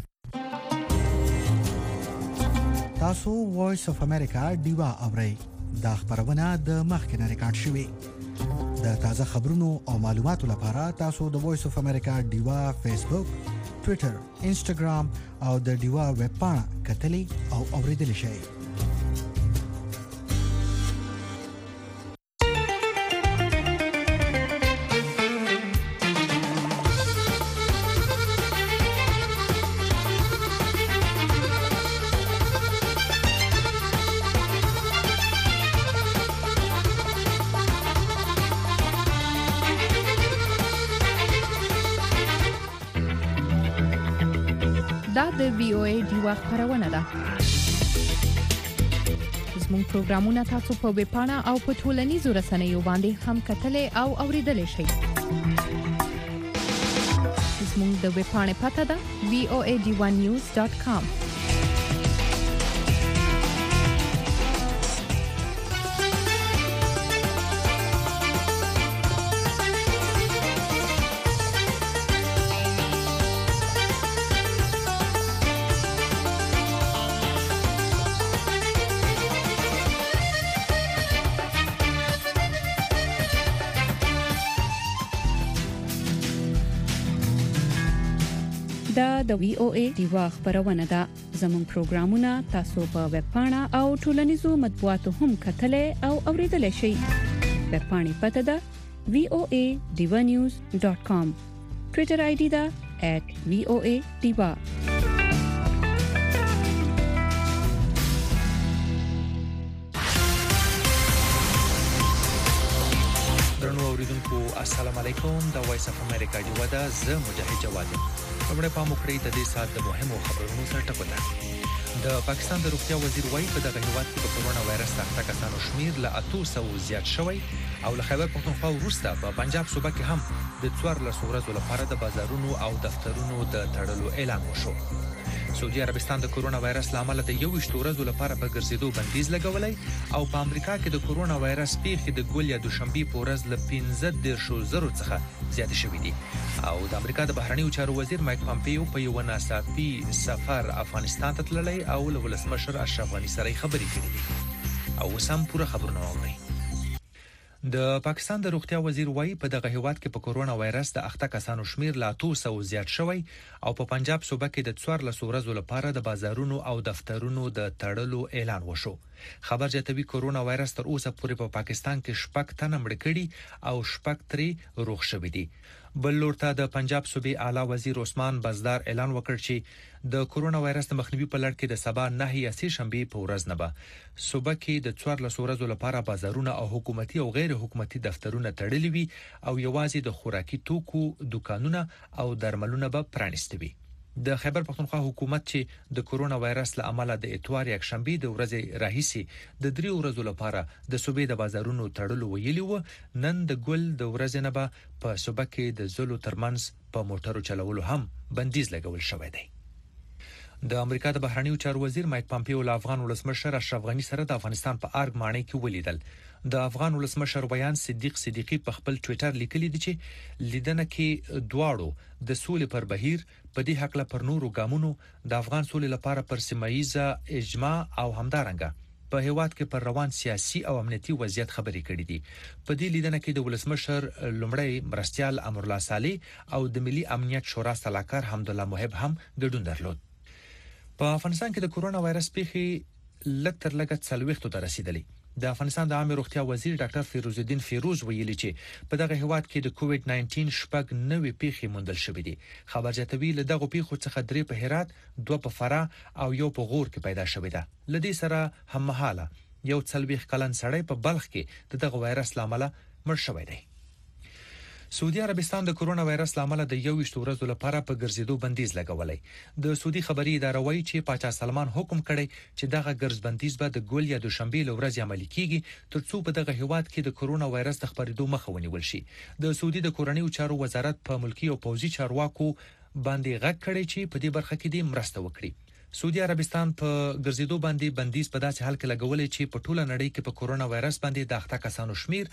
تاسو وایس اف امریکا ډیوا اورئ. دا خبرونه د مخکنه ریکارډ شوې. د تازه خبرونو او معلوماتو لپاره تاسو د وایس اف امریکا ډیوا فیسبوک، ټوئیټر، انسټاګرام او د ډیوا ویب پاڼه کتلی او اوریدلی شئ. دا د وی او ای ډیوا خبرونه ده. زموږ پروګرامونه تاسو په ویب پاڼه او په ټولنیزو رسنیو باندې هم کتلای او اوریدلای شئ. زموږ د ویب پاڼې پته ده وی او ای ډیوا نیوز ډاټ کام. دا د وی او ای دیوا خبرونه ده. زموږ پروګرامونه تاسو په ویب پاڼه او ټولنیزو مطبوعاتو هم کتلای او اوریدلای شئ. ویب پاڼې پته ده وی او ای diva news dot com. ټویټر آی ډي ده at v o a diva. درنو اوریدونکو السلام علیکم. دا وایس اف امریکا دیوا ده. زه مجاهد جواد یم. په پام وکړئ د دې سات د مهمو خبرونو سره ټکوله. د پاکستان د روغتیا وزیر وایي په دغه هیواد کې د کورونا وایرس د اخته کسانو شمیر له اته سوه زیات شوی او له خیبر پښتونخوا وروسته په پنجاب صوبه کې هم د څوارلسو ورځو لپاره د بازارونو او دفترونو د تړلو اعلان وشو. سعودي عربستان د کورونا وایرس لامل د یوویشت ورځو لپاره په ګرځېدو بندیز لګولای او په امریکا کې د کورونا وایرس پیښې د ګول یا دوشنبه په ورځ له پنځه دېرش زرو څخه زیات شوې دي او د امریکا د بهرنیو چارو وزیر مایک پامپیو په یو ناڅاپي سفر افغانستان ته تللی او له ولسمشر اشرف غني سره خبرې کړې دي او سم پوره خبرونه اوري. د پاکستان د روغتیا وزیر وایي په دغه هیواد کې په کورونا وایرس د اخته کسانو شمیر لا اته سوه زیات شوی او په پنجاب صوبه کې د څوارلسو ورځو لپاره د بازارونو او دفترونو د تړلو اعلان وشو. خبر جاتوي کورونا وایرس تر اوسه پورې په پا پاکستان کې شپږ تنه مړ کړي او شپږ ترې روغ شوي دي. بل لور ته د پنجاب صوبې اعلی وزیر عثمان بزدار اعلان وکړ چې د کورونا وایرس د مخنیوي په لړ کې د سبا نه یا سه شنبه په ورځ نه به صوبه کې د څوارلسو ورځو لپاره بازارونه او حکومتي او غیر حکومتي دفترونه تړلي وي او یوازې د خوراکي توکو دکانونه او درملونه به پرانیستي وي. د خیبر پښتونخوا حکومت چې د کورونا وایرس له امله د اتوار یک شنبه د ورځې راهیسي د دریو ورځو لپاره د صوبې د بازارونو تړلو ویلي و، نن د ګل د ورځې نه به په صوبه کې د زلو ترمنځ په موټرو چلولو هم بندیز لګول شوی دی. د امریکا د بهرنیو چارو وزیر مایک پامپیو له افغان ولسمشر اشرف غني سره د افغانستان په ارګ ماڼۍ کې ولیدل. د افغان ولسمشر بیان صدیق صدیقی په خپل ټوئیټر لیکلی دی چې لیدنه کې دواړو د سولې پر بهیر په دې حق له پر نورو ګامونو د افغان سولې لپاره پر سیمایي اجماع او همدارنګه په هیواد کې پر روان سیاسي او امنیتي وضعیت خبرې کړې دي. په دې لیدنه کې د ولسمشر لومړی مرستيال امرالله صالح او د ملي امنیت شورا سلاکار حمدالله محب هم ګډون درلود. په افغانستان کې د کورونا وایرس پیښې لږ تر لږه څلوېښتو ته رسیدلې. د افغانستان د عامه روغتیا وزیر ډاکټر فیروز الدین فیروز ویلي چې په دغه هیواد کې د کووډ نایزده شپږ نوې پیښې موندل شوې دي. خبر جاتوي له دغه پیښو څخه درې په هرات، دوه په فراه او یو په غور کې پیدا شوې ده. لدې سره هممهاله یو څلوېښت کلن سړی په بلخ کې د دغه وایرس لامل مړ شوی دی. سعودي عربستان د کورونا وایرس لامل د یوویشت ورځو لپاره په ګرځېدو بندیز لګولای. د سعودي خبري اداره وایي چې پاچا سلمان حکم کړی چې دغه ګرځ بندیز به د ګول یا دوشنبه لورځ عملي کیږي ترڅو په دغه هیواد کې د کورونا وایرس د خپرېدو مخه ونیول شي. د سعودي د کورنیو چارو وزارت په ملکی او پوځي چارواکو باندې غږ کړی چې په دې برخه کې د مرسته وکړي. سعودي عربستان په ګرځېدو باندې بندیز په داسې حال کې لګولې چې په ټوله نړۍ کې په کورونا وایرس باندې د اخته کسانو شمیر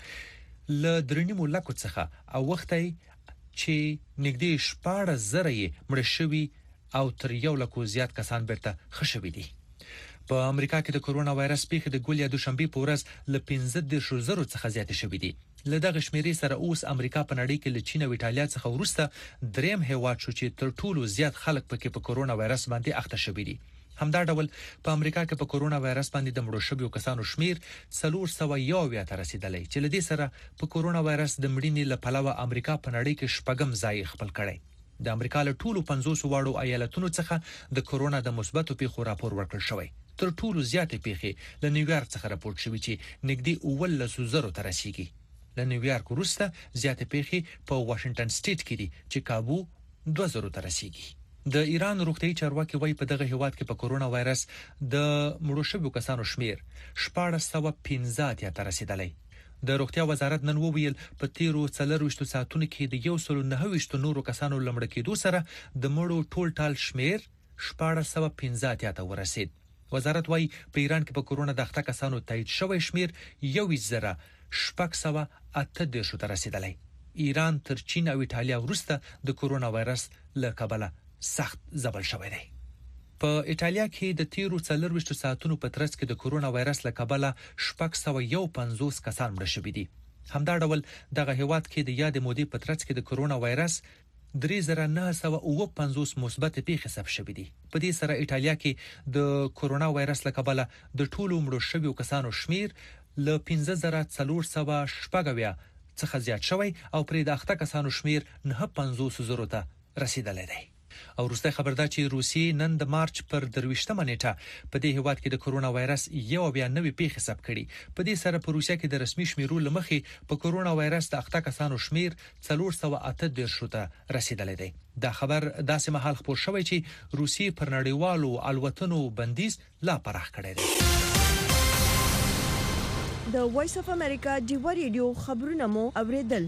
ل درنیمو لکو څخه او وختي چې نږدې شپږ زره مړ شوي او تر یو لکو زیات کسان بیرته خښوي دي. په امریکا کې د کورونا وایرس پیښې د ګول یا دوشنبه په ورځ ل پنځه دېرش زرو څخه زیات شوي دي. له دغه شمیرې سره اوس امریکا په نړۍ کې له چین او ایټالیا څخه وروسته دریم هیواد شو چې تر ټولو زیات خلک پکې په کورونا وایرس باندې اخته شوي دي. همدا ډول په امریکا کې په کورونا وایرس باندې د مړو شویو کسانو شمیر څلور سوه یو ته رسیدلی چې لدې سره په کورونا وایرس د مړینې له پلوه امریکا په نړۍ کې شپږم ځای خپل کړی. د امریکا له ټولو پنځوس واړو ایالتونو څخه د کورونا د مثبتو پیښو راپور ورکړل شوی. تر ټولو زیاتې پیښې له نیویارک څخه راپورټ شوې چې نږدې اوولس زرو ته رسیږي. له نیویارک وروسته زیاتې پیښې په واشنگټن سټیټ کې دي چې کابو دوه زرو ته رسیږي. د ایران روغتیايي چارواکي وایي په دغه هیواد کې په کورونا وایرس د مړو شویو کسانو شمیر شپږ سوه پنځه ته رسیدلی. د روغتیا وزارت نن وویل په تیرو څلرویشتو ساعتونو کې د یو سل نهه ویشت نورو کسانو لمړ کېدو سره د مړو ټول ټال شمیر شپږ سوه پنځه ته ورسید. وزارت وایي په ایران کې په کورونا د اخته کسانو تایید شوی شمیر یوویشت زره شپږ سوه اته دېرش ته رسیدلی. ایران تر چین او ایټالیا وروسته د کورونا وایرس له کبله سخت ځپل شوی دی. په ایټالیا کې د تیرو څلرویشتو ساعتونو په ترڅ کې د کورونا وایرس له کبله شپږ سوه یو پنځوس کسان مړه شوي دي. همدا ډول دغه هیواد کې د یاد مودې په ترڅ کې د کورونا وایرس درې زره نه سوه اووه پنځوس مثبت پیښې ثبت شوې دي. په دې سره ایټالیا کې د کورونا وایرس له کبله د ټولو مړو شویو کسانو شمیر له پنځه زره څلور سوه شپږ اویا څخه زیات شوی او پرې د اخته کسانو شمیر نه پنځوس زرو ته رسیدلی دی. او وروستی خبر دا چې روسیې نن د مارچ پر درویشتمه نیټه په دې هیواد کې د کورونا وایرس یو بیا نوې پیښې ثبت کړي. په دې سره په روسیه کې د رسمي شمیرو له مخې په کورونا وایرس د اخته کسانو شمیر څلور سوه اته دېرشو ته رسیدلی دی. دا خبر داسې مهال خپور شوی چې روسیې پر نړیوالو الوتنو بندیز لا پراخ کړی دی. د وایس اف امریکا ډیوا ریډیو خبرونه مو اوریدل.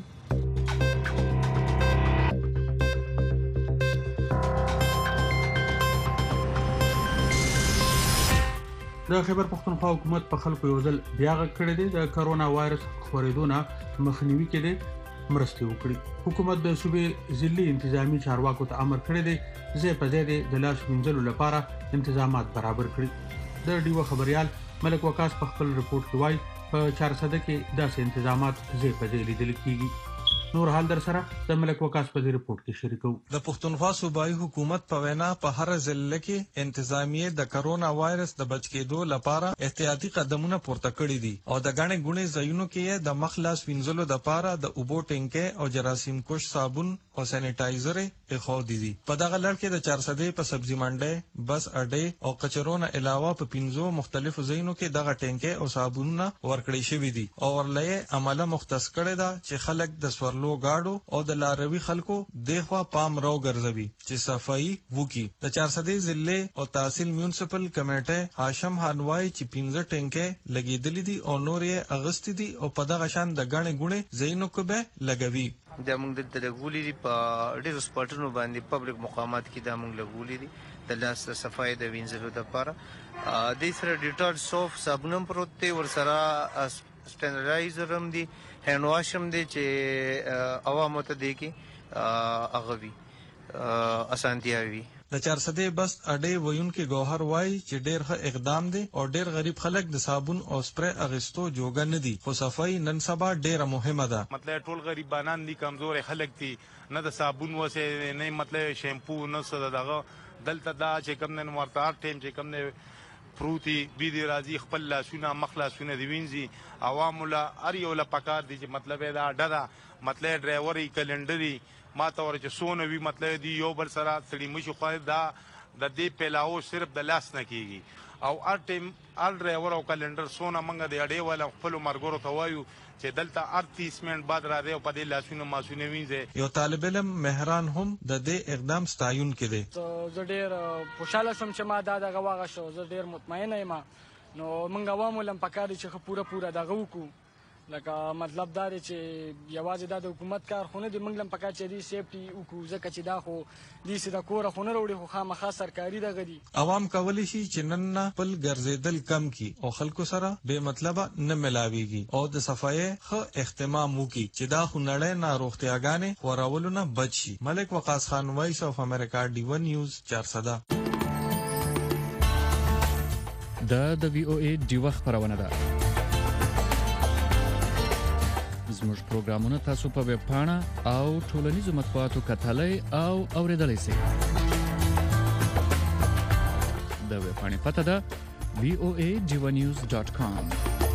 د خیبر پښتونخوا حکومت په خلکو یو ځل بیا غږ کړی دی د کرونا وایرس خورېدو نه مخنیوي کې دی مرستې وکړي. حکومت د صوبې ضلعي انتظامی چارواکو ته امر کړی دی ځای په ځای د لاس وینځلو لپاره انتظامات برابر کړي. د ډیوه خبريال ملک وقاص په خپل رپورت کې وایي په چارسده کې داسې انتظامات ځای په ځای لیدل کیږي. نور حال در سره د ملک وقاص په رپورت کې شریکو. د پښتونخوا صوبایي حکومت په وینا په هر ضلع کې انتظامیه د کرونا وایرس د بچ کېدو لپاره احتیاطي قدمونه پورته کړي دي او د غاڼې ګونې ځایونو کې د مخ لاس وینځلو لپاره د اوبو ټینکې او جراثیم کش صابون او سانیټایزر په دي دي. په دغه لړ کې د چارسدې په سبزی منډي بس اډې او کچرونه علاوه په پنځو مختلفو ځایونو کې دغه ټینکې او صابونونه ورکړي شوی دي او ورلې عمله مختص کړي دا چې خلک د سورلو گاډو او د لاروي خلکو دغه پام راو ګرځوي چې صفائی وکي. د چارسدې ضلع او تحصیل میونسپل کمیټه هاشم هانوای چې پنځه ټینکې لګیدلې دي او نور یې اغستې دي او په دغه شان د غاڼې ګونې ځایونو کې به لګوي. د موږ د لګولې دي په ډېرو سپاټونو باندې پبلک مقامات کې د موږ لګولې دي د لاس صفائی د وینځلو لپاره. د سره ډیټول سوف صابون پروت دی ور سره سټنډرایزر هم دي هند واش هم دي چې عوامو ته دی کې اغوي اسانتیا وي. د چارسدې بس اډې ویونکو گوهر وای چې ډېر ښه اقدام دی او ډېر غریب خلک د صابون او سپری اغستو جوګه نه دي خو صفائی نن سبا ډېره مهمه ده. مطلب ټول غریبانان دي کمزور خلک دي نه د صابون وسه نه مطلب شیمپو نه څه دغه دلته دا چې کم نن ورته هر ټیم چې کم نه پروتي بي دي راځي خپل لاسونه مخلصونه دی وینځي عوام له ار یو له پکار دي چې مطلب دا ډره مطلب ډرایوري کلندري ما ته ورچ سونه وی مطلب دی یو بل سره سړي مشي خو دا د دې پلاو صرف د لاس نه کیږي او ار ټیم ال ډرایور او کلندر سونه منګه دی اړې ولا خپل مرګورو ته وایو چې دلته ارتیس منټ بعد را دی او په دې لاسونه ماسونه وینځي. یو طالب علم مهران هم د دې اقدام ستایون کړي. زه ډېر خوشاله شوم چې ما دا دغه واغه شو. زه ډېر مطمئنه یم نو موږ عوامو لم پکاري چې پوره پوره دغه وکړو لکه مطلب دا دی چې یوازې دا د حکومت کار خو نه دی موږ لم پکار چې دی سیفټي وکړو ځکه چې دا خو دې د کوره خو نه وروړي خو خامخا سرکاري دغه دي. عوام کولی شي چې نن نه خپل ګرځېدل کم کړي او خلکو سره بې مطلبه نه ملاويږي او د صفایي ښه اهتمام وکړي چې دا خو نړۍ نه روغتیاګانې خورولو نه بچ شي. ملک وقاص خان وایس اف امریکا ډیو نیوز چارسده. دا د وی او ای ډیو خبرونه ده. زموږ پروګرامونه تاسو په ویب پاڼه او ټولنیزو مطبوعاتو کتلای او اوریدلای شئ. د ویب پاڼې پته ده وی او ای ډیو نیوز ډاټ کام.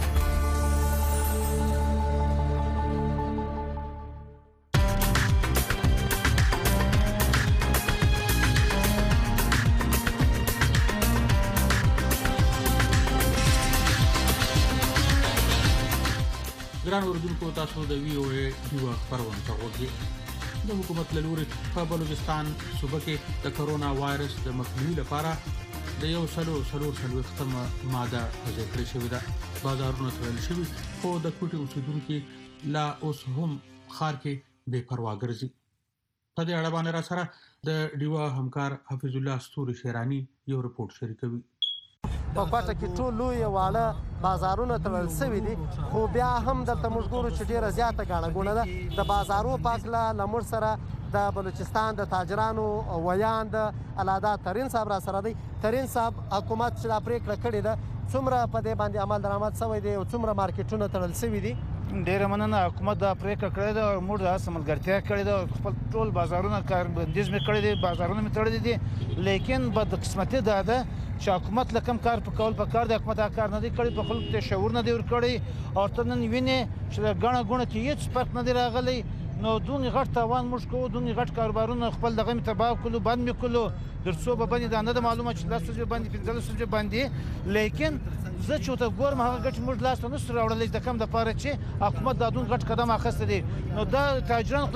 ګران اوریدونکو تاسو د وی او ای ډیو خبرونه تاوګي. د حکومت له لوري په بلوچستان صوبه کې د کرونا وایرس د مخنیوي لپاره د یو سلو سلور سلو ختمه ماده وضع کړې شوې ده. بازارونه تړل شوي خو د کوټې اوسیدونکو لا اوس هم ښار کې بې پروا ګرځي. په دې اړه باندې را سره د ډیو همکار حفیظ الله ستوري شیرانی یو رپورت شریکوي. په کوټه کې ټول لوی واړه بازارونه تړل شوي دي خو بیا هم دلته موږ ګورو چې ډیره زیاته ګڼه ګوڼه ده. د بازارو په هکله له موږ سره د بلوچستان د تاجرانو ویان د الادا ترین صاحب را سره دی. ترین صاحب حکومت چې دا پریکړه کړې ده څومره په دې باندې عمل درآمد شوی دی او څومره مارکیټونه تړل شوي دي؟ ډېر مننه حکومت دا پریکړه کړې ده او موږ د سملګرتیا کړې ده خپل ټول بازارونه کاربندیز مې کړی دي بازارونه مې تړلي دي لیکن بدقسمتي دا ده چې حکومت لکم کار په کول په کار د حکومت دا کار نه دی کړی په خلکو ته شعور نه دی ورکړی او تر نن وینې چې د ګڼه ګوڼه کې هېڅ فرق نه دی راغلی نو دومره غټ تاوان موږ کوو دومره غټ کاروبارونه خپل دغه مې تباه کړلو بند مې کړلو تر څو به باندې دا نه ده معلومه چې لس ورځې باندې پنځلس ورځې باندې لیکن زه چې ورته ګورم هغه ګټې موږ لاس ته نشو راوړلی د کم دپاره چې حکومت دا دومره غټ قدم اخیستی دی نو دا تاجران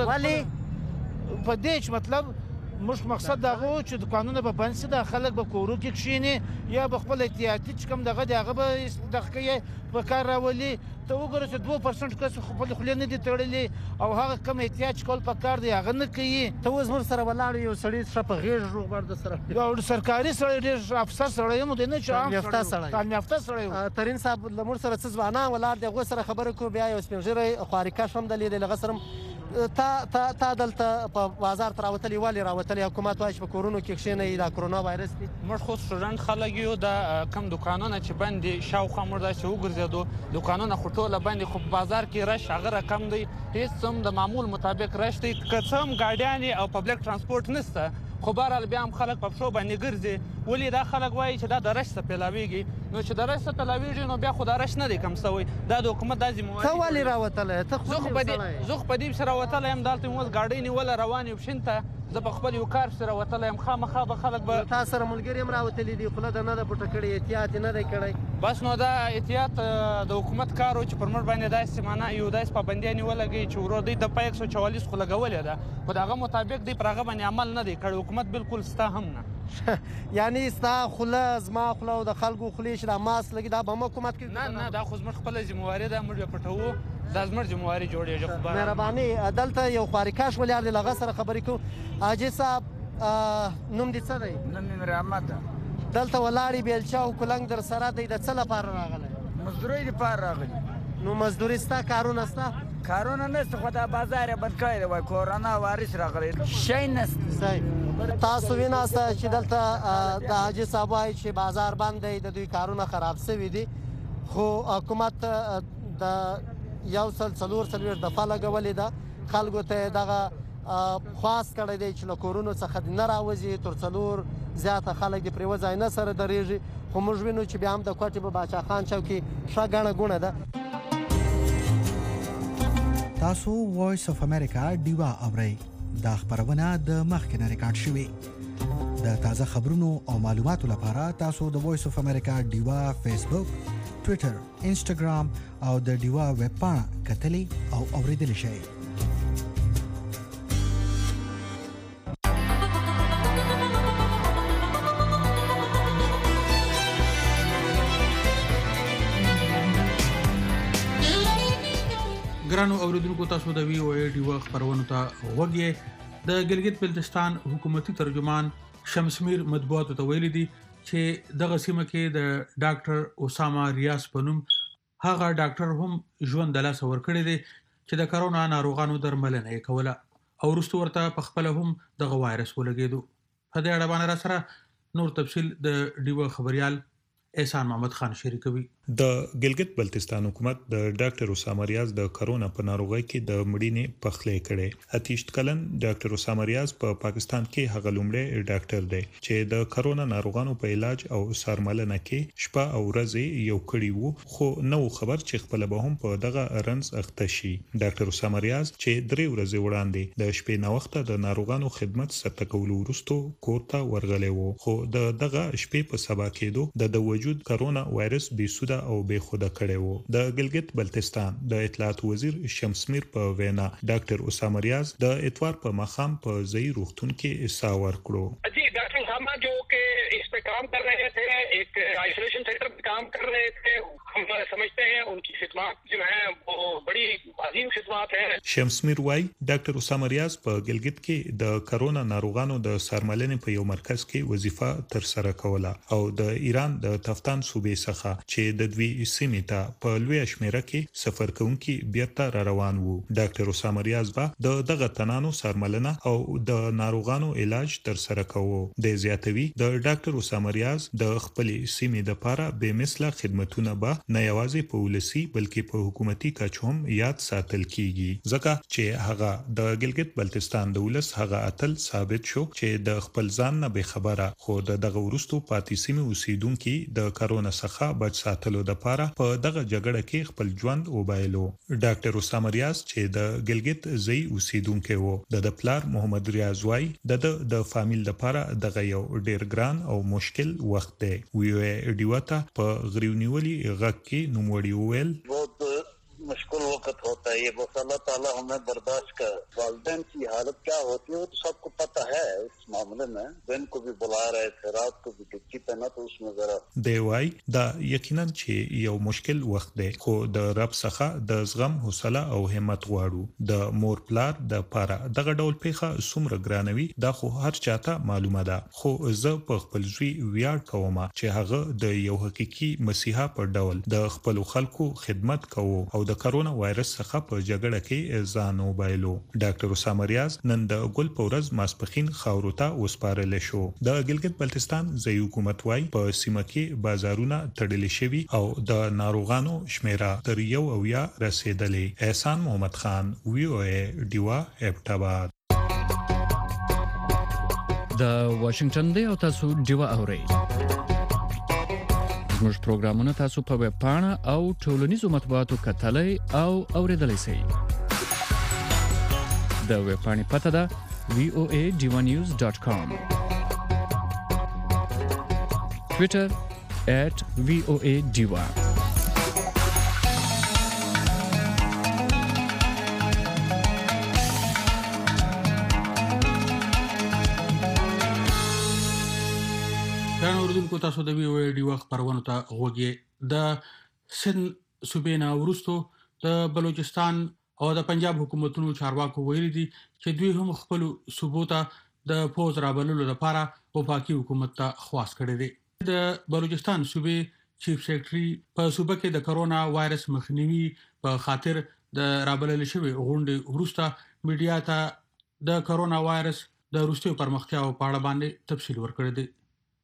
ولې په دې چې مطلب موږ مقصد دا و چې دکانونه به بند شي د خلک به کورو کې کښیني یا به خپل احتیاطي چې کوم دغه دی هغه به دغه کوي په کار راولي ته وګوره چې دوه پرسنټ کس خپل خولې نه دي تړلي او هغه کم احتیاط چې کول په کار دی هغه نه کوي ته اوس موږ سره ولاړ یو سړی ښه په غېږ روغبړ د سره یو سرکاري سړی ډېر افسر سړی یم دی نه چې عام یافته سړی تعلیم یافته سړی ترین صاحب له موږ سره څه ځوانان ولاړ دی هغوی سره خبرې کوو بیا یو سپین ږیری خوارکش هم دلې دی له هغه سره تا تا تا دلته په بازار ته راوتلي ولې راوتلي حکومت وایي چې په کورونو کې کښېنئ دا کرونا وایرس دی موږ خو سټوډنټ خلک یو د کم دکانونه چې بند دي شاوخوا موږ داسې وګرځېدو دکانونه خو ټوله بند دي خو په بازار کې رش هغه رقم دی هېڅ هم د معمول مطابق رش دی که څه هم ګاډیانې او پبلک ترانسپورټ نشته خو بهرحال بیا هم خلک په پښو باندې ګرځي ولې دا خلک وایي چې دا د رش څخه پیلاویږي نو چې د رش څخه پیلاویږي نو بیا خو دا رش نه دی کم سوی دا د حکومت دا ذمهواري ته ولې راوتلی ته خو زه خو په دې زه خو په دې پسې راوتلی یم دلته مې اوس ګاډۍ نیوله روان یم پښین ته زه په خپل یو کار پسې راوتلی یم خامخا به خلک به تا سره ملګري هم راوتلي دي خوله ده نه ده پټه کړې احتیاط یې نه دی کړی بس نو دا احتیاط د حکومت کار و چې پر موږ باندې داسې معنا یو داسې پابندیانې ولګوي چې ورو دوی د په یک سوه چوالیس خو لګولې ده خو د هغه مطابق دوی پر هغه باندې عمل نه دی کړی حکومت بالکل ستا هم نه یعنی ستا خوله زما خوله او د خلکو خولې چې دا ماسک لګي دا به هم حکومت کوي نه نه دا خو زموږ خپله ذمهواري ده موږ یې پټوو دا زموږ ذمهواري جوړېږي مهرباني دلته یو خوارکاش ولاړ دی له هغه سره خبرې کوو حاجي صاحب نوم دې څه دی نوم مې رحمت ده دلته ولاړې بیلچه او کلنګ در سره دی د څه لپاره راغلی مزدورۍ دپاره راغلي نو مزدوري ستا کارونه ستا کارونه نشته خو دا بازار یې بند کړی دی وایي کورونا وایرس راغلی شی نشته تاسو ویناسته چې دلته د حاجي صاحب وایي چې بازار بند دی د دوی کارونه خراب شوي دي خو حکومت د یو سل څلور څلوېښت دفعه لګولې ده خلکو ته یې دغه خواست کړی دی چې له کورونو څخه دې نه راوځي تر څلور زیاته خلک دې پرې یوه ځای نه سره درېږي خو موږ وینو چې بیا هم د کوټې په باچا خان چوک کې ښه ګڼه ګوڼه ده تاسو وایس اف امریکا ډیوا اورئ دا خبرونه د مخکې نه ریکارډ شوې د تازه خبرونو او معلوماتو لپاره تاسو د وایس اف امریکا ډیوا فیسبوک ټویټر انسټاګرام او د ډیوا ویب پاڼه کتلی او اوریدلی شئ ګرانو اوریدونکو تاسو د وی او ای ډیوا خبرونه ته وګورئ د ګلګت بلتستان حکومتي ترجمان شمسمیر مطبوعاتو ته ویلي دي چې دغه سیمه کې د ډاکټر اسامه ریاض په نوم هغه ډاکټر هم ژوند د لاس ورکړی دی چې د کرونا ناروغانو درملنه یې کوله او وروسته ورته په خپل هم دغه وایرس ولګېدو په دې اړه باندې را سره نور تفصیل د ډیوا خبريال احسان محمد خان شریکوي د ګلګت بلتستان حکومت د ډاکټر اسامه ریاض د کرونا په ناروغۍ کې د مړینې پخلې کړي اتیشت کلن ډاکټر اسامه ریاض په پاکستان کې هغه لومړی ډاکټر دی چې د کرونا ناروغانو په علاج او سرملنه کې شپه او ورځ یو کړی وو خو نو خبر چې خپل به هم په دغه رنز اخته شي ډاکټر اسامه ریاض چې درې ورځې وړاندې د شپې ناوخته د ناروغانو خدمت سرته کول ورستو کوړه ورغلې وو خو د دغه شپې په سبا کېدو د وجود کرونا وایرس بيسوده او بے خوده کړي وو د ګلګت بلتستان د اطلاعات وزیر شمسمیر په وینا ډاکټر اسامه ریاض د اتوار په مخام په ځای روغتون کې اساور کړو جی ڈاکٹر اسامہ جو کہ اس پہ کام کر رہے تھے ایک آئسولیشن سینٹر پہ کام کر رہے تھے ہم سمجھتے ہیں ان کی خدمات جو ہیں وہ بڑی عظیم خدمات ہیں شمسمیر وايي ډاکټر اسامه ریاض په ګلګت کې د کرونا ناروغانو د سرملنې په یو مرکز کې وظیفه تر سره کوله او د ایران د تفتان صوبې څخه چې د دوی سیمې ته په لوی شمیره کې سفر کوونکي بیرته را روان وو ډاکټر اسامه ریاض با د دغه تنانو سرملنه او د ناروغانو علاج تر سره کوو د زیاتوي د ډاکټر ډاکټر اسامه ریاض د خپل سیمې د لپاره به مثله خدماتونه به نه یوازې په ولسی بلکې په حکومتي کچ هم یاد ساتل کیږي ځکه چې هغه د ګلګت بلتستان د ولس هغه اتل ثابت شو چې د خپل ځان نه به خبره خو دغه ورستو پاتې سیمې اوسیدونکو د کرونا څخه بچ ساتلو لپاره په دغه جګړه کې خپل ژوند وبایلو ډاکټر اسامه ریاض چې د ګلګت زی اوسیدونکو وو د پلار محمد ریاض وای د د فامیل لپاره دغه یو ډیر ګران او مشکل وخت دی وی ډیواتا په غریونیولي غږ کې نوموړي وویل मुश्किल वक्त होता है ये बस अल्लाह ताला हमें बर्दाश्त कर वालिदैन की हालत क्या होती है वो तो सबको पता है इस मामले में दिन को भी बुला रहे थे रात को भी टिक्की पहना तो उसमें जरा دی وای دا یقینا چې یو مشکل وخت دی خو د رب څخه د زغم حوصله او همت غواړو د مور پلار د پاره دغه ډول پیخه سمره ګرانوي دا خو هر چاته معلومه ده خو زه په خپل ځوی ویاړ کوم چې هغه د یو حقيقي مسیحا پر ډول د خپل خلکو خدمت کوو او د کرونا وایرس څخه په جګړه کې ځان وبایلو ډاکټر اسامه ریاض نن د ګل پورز ماسپخین خاورتا وسپارل شو د ګلګت بلتستان ځای حکومت وای په سیمه کې بازارونه تړل شوي او د ناروغانو شمیره تر یو او یا رسیدلې احسان محمد خان وی او ای ډیوا ابټاباد د واشنگټن دی او تاسو ډیوا اورئ موږ پروګرامونه تاسو په ویب پاڼه او ټولنیزو مطبوعاتو کتلای او اوریدلای شئ د ویب پاڼې پته ده وی او ای ډیوا نیوز ډاټ کام ټوئیټر ایٹ وی او ای ډیوا اوردونکو تاسو د وی او ای ډی وخت پرونو ته غوږی د سن صوبینا ورستو د بلوچستان او د پنجاب حکومتونو چارواکو ویلي دي چې دوی هم خپل صوبو ته د فوز رابللو لپاره وفاقي حکومت ته خواست کړی دی د بلوچستان صوبې چیف سیکریټري په صوبه کې د کرونا وایرس مخنیوي په خاطر د رابلل شوی غونډې ورسته میډیا ته د کرونا وایرس د روسي پرمختیا په اړه باندې تفصیل ورکړی دی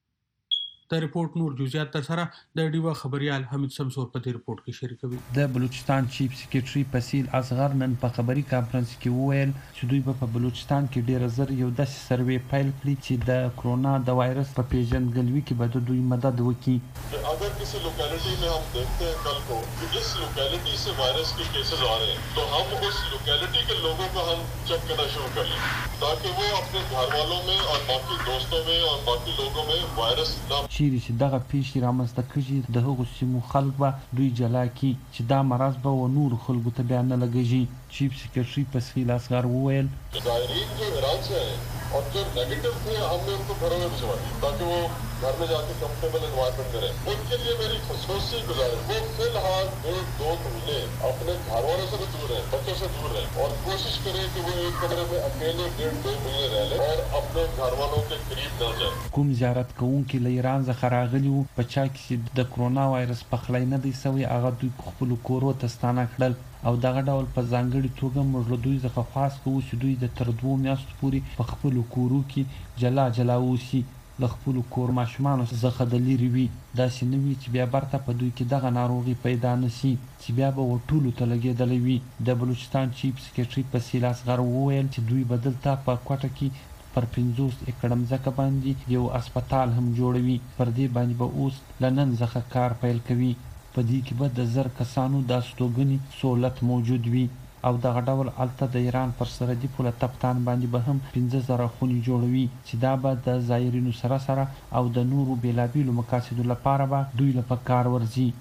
د ریپورت نور جزئیات تر سره د ډیوا خبريال حمید شمسور په دې ریپورت کې شریکوي د بلوچستان چیف سیکریټري پسیل اصغر نن په خبري کانفرنس کې وویل چې دوی په بلوچستان کې ډیر زر یو داسې سروې پیل کړی چې د کرونا د وایرس په پیژندګلوي کې به دوی مدد وکړي اگر کسی لوکیلٹی میں ہم دیکھتے ہیں کل کو کہ جس لوکیلٹی سے وائرس کے کیسز آ رہے ہیں تو ہم اس لوکیلٹی کے لوگوں کو ہم چیک کرنا شروع کر لیں تاکہ وہ اپنے گھر والوں میں اور باقی دوستوں میں اور باقی لوگوں میں وائرس نہ چیرې چې دغه پیښې رامنځته کړي د هغو سیمو خلک به دوی جلا کړي چې دا مرض به و نورو خلکو ته بیا نه لګېږي چیف سیکریټري پسخیل اصغر وویل زائرین جو ایران سے ہیں اور جو نیگیٹو تھے ہم نے ان کو گھروں میں بھجوا دی تاکہ وہ گھر میں جا کے کمفرٹیبل انوائرمنٹ میں رہیں ان کے لیے میری خصوصی گزارش وہ فی الحال ایک دو مہینے اپنے گھر والوں سے بھی دور رہیں بچوں سے دور رہیں اور کوشش کریں کہ وہ ایک کمرے میں اکیلے ڈیڑھ دو مہینے رہ لیں اور اپنے گھر والوں کے قریب نہ جائیں کوم زیارت کوونکي له ایران څخه راغلي وو په چا کې د کرونا وایرس پخلی نه دی سوی هغه دوی خپل کورو ته ستانه کړل او دغه ډول په ځانګړي توګه موږ له دوی څخه خواست کوو چې دوی د تر دوه میاشتو پورې په خپلو کورو کې جلا جلا اوسي له خپلو کور ماشومانو څخه د لرې وي داسې نه وي چې بیا برته په دوی کې دغه ناروغي پیدا نه سي چې بیا به ورټولو ته لګېدلی وي د بلوچستان چیف سیکریټري پسیل اصغر وویل چې دوی به دلته په کوټه کې پر پنځوس ایکړه مځکه باندې یو اسپتال هم جوړوي پر دې باندې به اوس له نن څخه کار پیل کوي په دې کې به د زر کسانو د استوګنې سہولت موجود وي او دغه ډول هلته د ایران پر سرحدي پوله تپتان باندې به هم پنځه زره خونې جوړوي چې دا به د زایرینو سره سره او د نورو بېلابېلو مقاصدو لپاره به دوی له په کار ورځي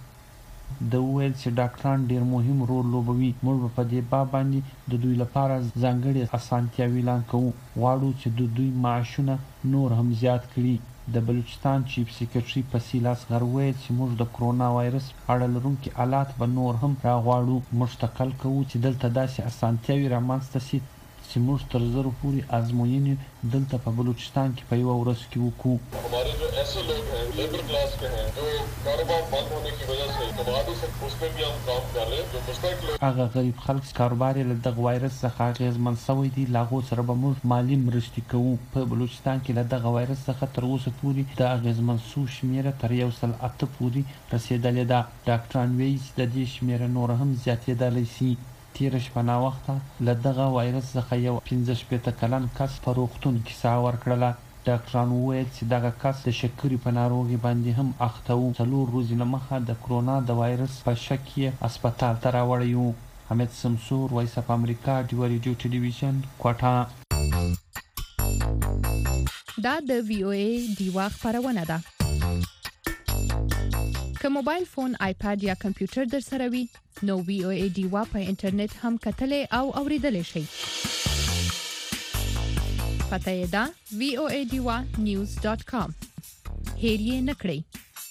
د وویل چې ډاکټران ډیر مهم رول لوبوي موږ به په دې باب باندې د دوی لپاره ځانګړې اسانتیاوې اعلان کوو غواړو چې د دوی معاشونه نور هم زیات کړي د بلوچستان چیف سیکریټري پسیل اصغر وویل چې موږ د کرونا وایرس اړه لرونکي آلات به نور هم راغواړو موږ تکل کوو چې دلته داسې اسانتیاوې رامنځته سي چې موږ تر زر پورې ازموینې دلته په بلوچستان کې په یو ورځ کې وکړو. हमारे जो ऐसे लोग हैं लेबर क्लास के हैं जो कारोबार बंद होने की वजह से कमाने से उसमें भी हम काम कर रहे हैं जो मुस्तकिल هغه غریب خلک کاروبار له دغه وایرس څخه اغېزمن شوی دي لاغو سره به موږ مالی مرستې کوو. په بلوچستان کې له دغه وایرس څخه تر اوسه پورې د اغېزمن شو شمیره تر یو سل اته پورې رسیدلې ده. ډاکټران وایي چې د دې شمیره نور هم زیاتېدلی شي. تیره شپه ناوخته له دغه وایرس څخه یو پنځه شپېته کلن کس په روغتون کې ساه ورکړله. ډاکټران وویل چې دغه کس د شکرې په ناروغي باندې هم اخته و. څلور ورځې نه مخه د کرونا د وایرس په شک یې هسپتال ته راوړی و. حمید سمسور، وایس اف امریکا، ډیوا ریډیو ټلویزیون، کوټه. دا د وی او ای ډیوا خبرونه ده. که موبایل فون، آیپاد یا کمپیوټر در سره وي نو وی او ای ډیوا په انټرنیټ هم کتلې او اوریدلې شي. پته یې ده وی او ای ډیوا نیوز ډاٹ کام. هیر یې نکړئ.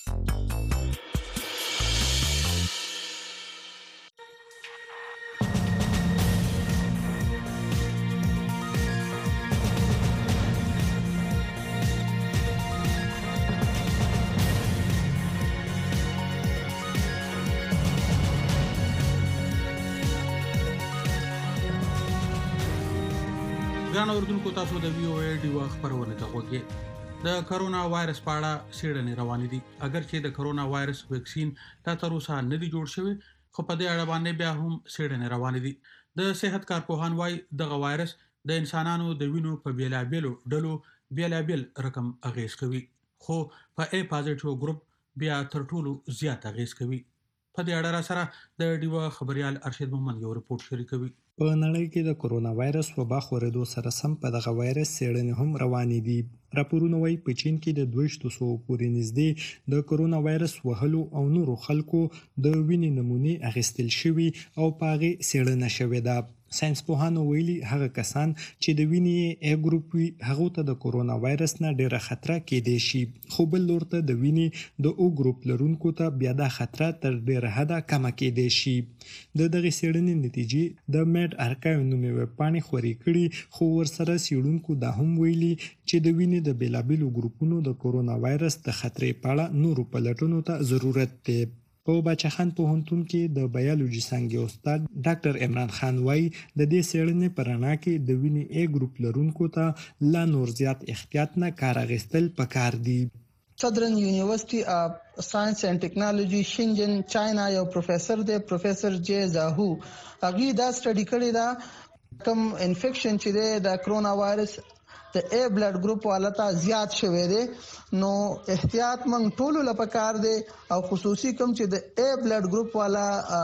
ګران اوردونکو، تاسو د وی او ای ډیوا خبرونه ته وګورئ. د کرونا وایرس په اړه څېړنې روانې دي. اگر چې د کرونا وایرس ویکسین لا تر اوسه نه دی جوړ شوی، خو په دې اړه باندې بیا هم څېړنې روانې دي. د صحت کارپوهان وايي دغه وایرس د انسانانو د وینو په بیلابیلو ډلو بیلابیل رقم اغیز کوي، خو په ای پازیټیو ګروپ بیا تر ټولو زیات اغیز کوي. په دې اړه را سره د ډیوا خبريال ارشد محمد یو رپورت شریکوي. په نړۍ کې د کرونا وایرس وبا خورېدو سره سم په دغه وایرس څېړنې هم روانې دي. راپورونه وايي په چین کې د دوه سوه پورې نږدې د کرونا وایرس وهلو او نورو خلکو د وینې نمونې اخیستل شوي او په هغې څېړنه شوې ده. ساينس پوهانو ویلي هغه کسان چې د وینې ای ګروپ وي هغه ته د کرونا وایرس نه ډیره خطر کېدای شي، خو بل لور ته د وینې د او ګروپ لرونکو ته بیا د خطر تر ډیره حده کم کېدای شي. د دغه څېړنې نتیجې د میډ ارکایو نومي ویبپاڼې خوري کړي، خو ورسره څېړونکو دا هم ویلي چې د وینې د بیلابیلو ګروپونو د کرونا وایرس د خطرې په اړه نورو پلټنو ته ضرورت دی. په بچخان پوهنتون کې د بایولوژي څانګې استاد ډاکټر عمران خان وايي د دې څېړنې په رڼا کې د وینې ای ګروپ لرونکو ته لا نور زیات احتیاط نه کار اخیستل پکار دي. Southern University of Science and Technology شنجن چاینا یو پروفیسور دی، پروفیسور جی زاهو، هغه دا سټډي کړی دا کوم انفیکشن چې دی د کرونا وایرس د ای بلډ ګروپ والا ته زیات شوی دی، نو احتیاط موږ ټول لپاره دی او خصوصي کوم چې د ای بلډ ګروپ والا